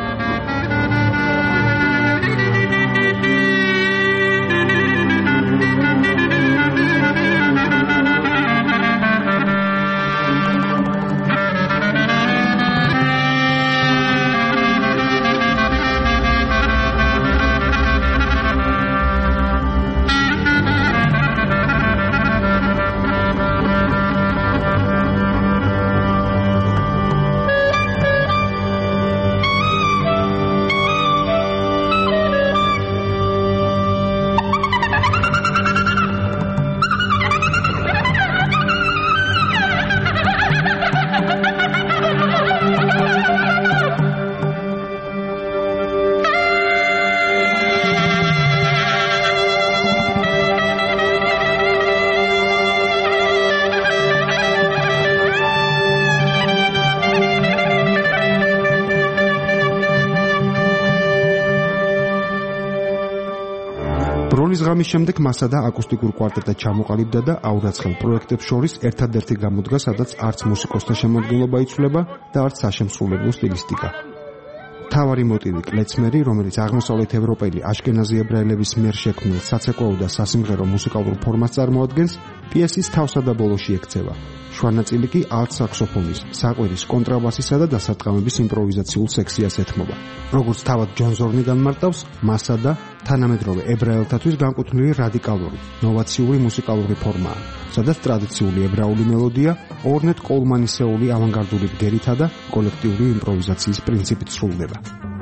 ბროლის ღამის შემდეგ მასადა აკუსტიკურ კვარტეტად ჩამოყალიბდა და აურაცხელ პროექტებს შორის ერთადერთი გამოდგა, სადაც არც მუსიკოსთა შემოქმედება იცვლება და არც საშემსრულებლო სტილისტიკა. მთავარი მოტივი კლეცმერი, რომელიც აღმოსავლეთ ევროპელი აშკენაზი ებრაელების მიერ შექმნილ საცეკვაო და სასიმღერო მუსიკალურ ფორმას წარმოადგენს, პიესის თავსა და ბოლოში ექცევა. შვანაწილი კი ალტ-საქსოფონის, საყვირის, კონტრაბასისა და დასარტყამების იმპროვიზაციულ სექციას ეთმობა. როგორც თავად ჯონ ზორნი განმარტავს, მასადა თანამედროვე ებრაელთათვის განკუთვნილი რადიკალური, ნოვაციური მუსიკალური ფორმაა, სადაც ტრადიციული ებრაული მელოდია ორნეტ კოლმანისეული ავანგარდული ბგერითა და კოლექტიური იმპროვიზაციის პრინციპით სრულდება.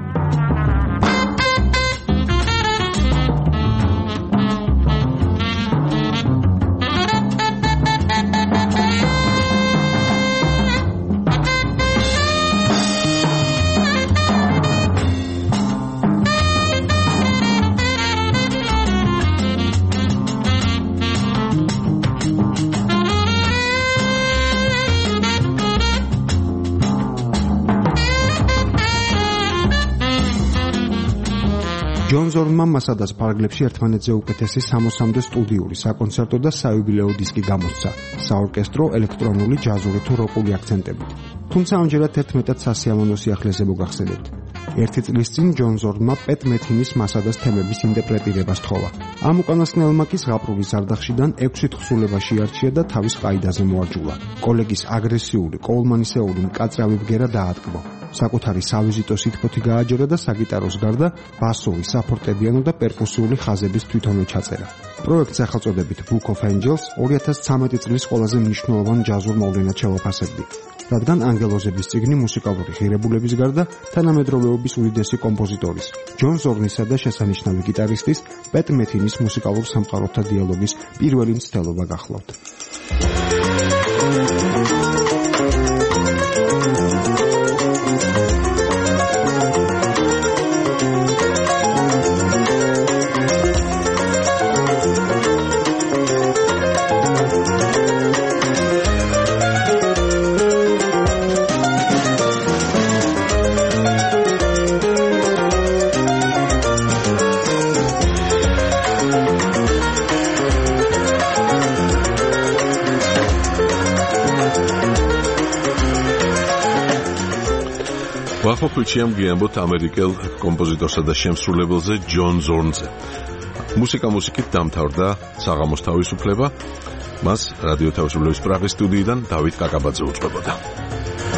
ჯონ ზორნმა მასადას ფარგლებში ერთმანეთზე უკეთესი სამოცამდე სტუდიური, საკონცერტო და საიუბილეო დისკი გამოსცა, საორკესტრო, ელექტრონული, ჯაზური თუ როკული აქცენტებით. თუმცა ამჯერად ერთ მეტად სასიამოვნო სიახლეზე მოგახსენებთ. ერთი წლის წინ ჯონ ზორნმა პეტ მეთინის მასადას თემების ინტერპრეტირება სთხოვა. ამ უკანასკნელმა კი ზღაპრული ზარდახშიდან ექვსი თხზულება შეარჩია და თავის ყაიდაზე მოაჯულა. კოლეგის აგრესიული, ყოულმანისეული მკაცრავი ბგერა დაატკბო. საკუთარი სავიზიტო სითბოთი გააჯერა და საგიტაროს გარდა ბასოვი, საფორტეპიანო და პერკუსიული ხაზების თვითონვე ჩაწერა. პროექტს სახელწოდებით Book of Angels ორი ათას ცხრამეტი წლის ყველაზე მნიშვნელოვან ჯაზურ მოვლენად შევაფასებდი, რადგან ანგელოზების წიგნი მუსიკალური ღირებულების გარდა თანამედროვეობის უდიდესი კომპოზიტორის, ჯონ ზორნისა და შესანიშნავი გიტარისტის პეტ მეთინის მუსიკალურ სამყაროთა დიალოგის პირველი მცდელობა გახლავთ. ვახოხიჩი ამ გიამბოთ ამერიკელ კომპოზიტორსა და შემსრულებელზე ჯონ ზორნზე. მუსიკა მუსიკით დამთავრდა საღამოს თავისუფლება. მას რადიო თავისუფლების პრაღის სტუდიიდან დავით კაკაბაძე უწყებოდა.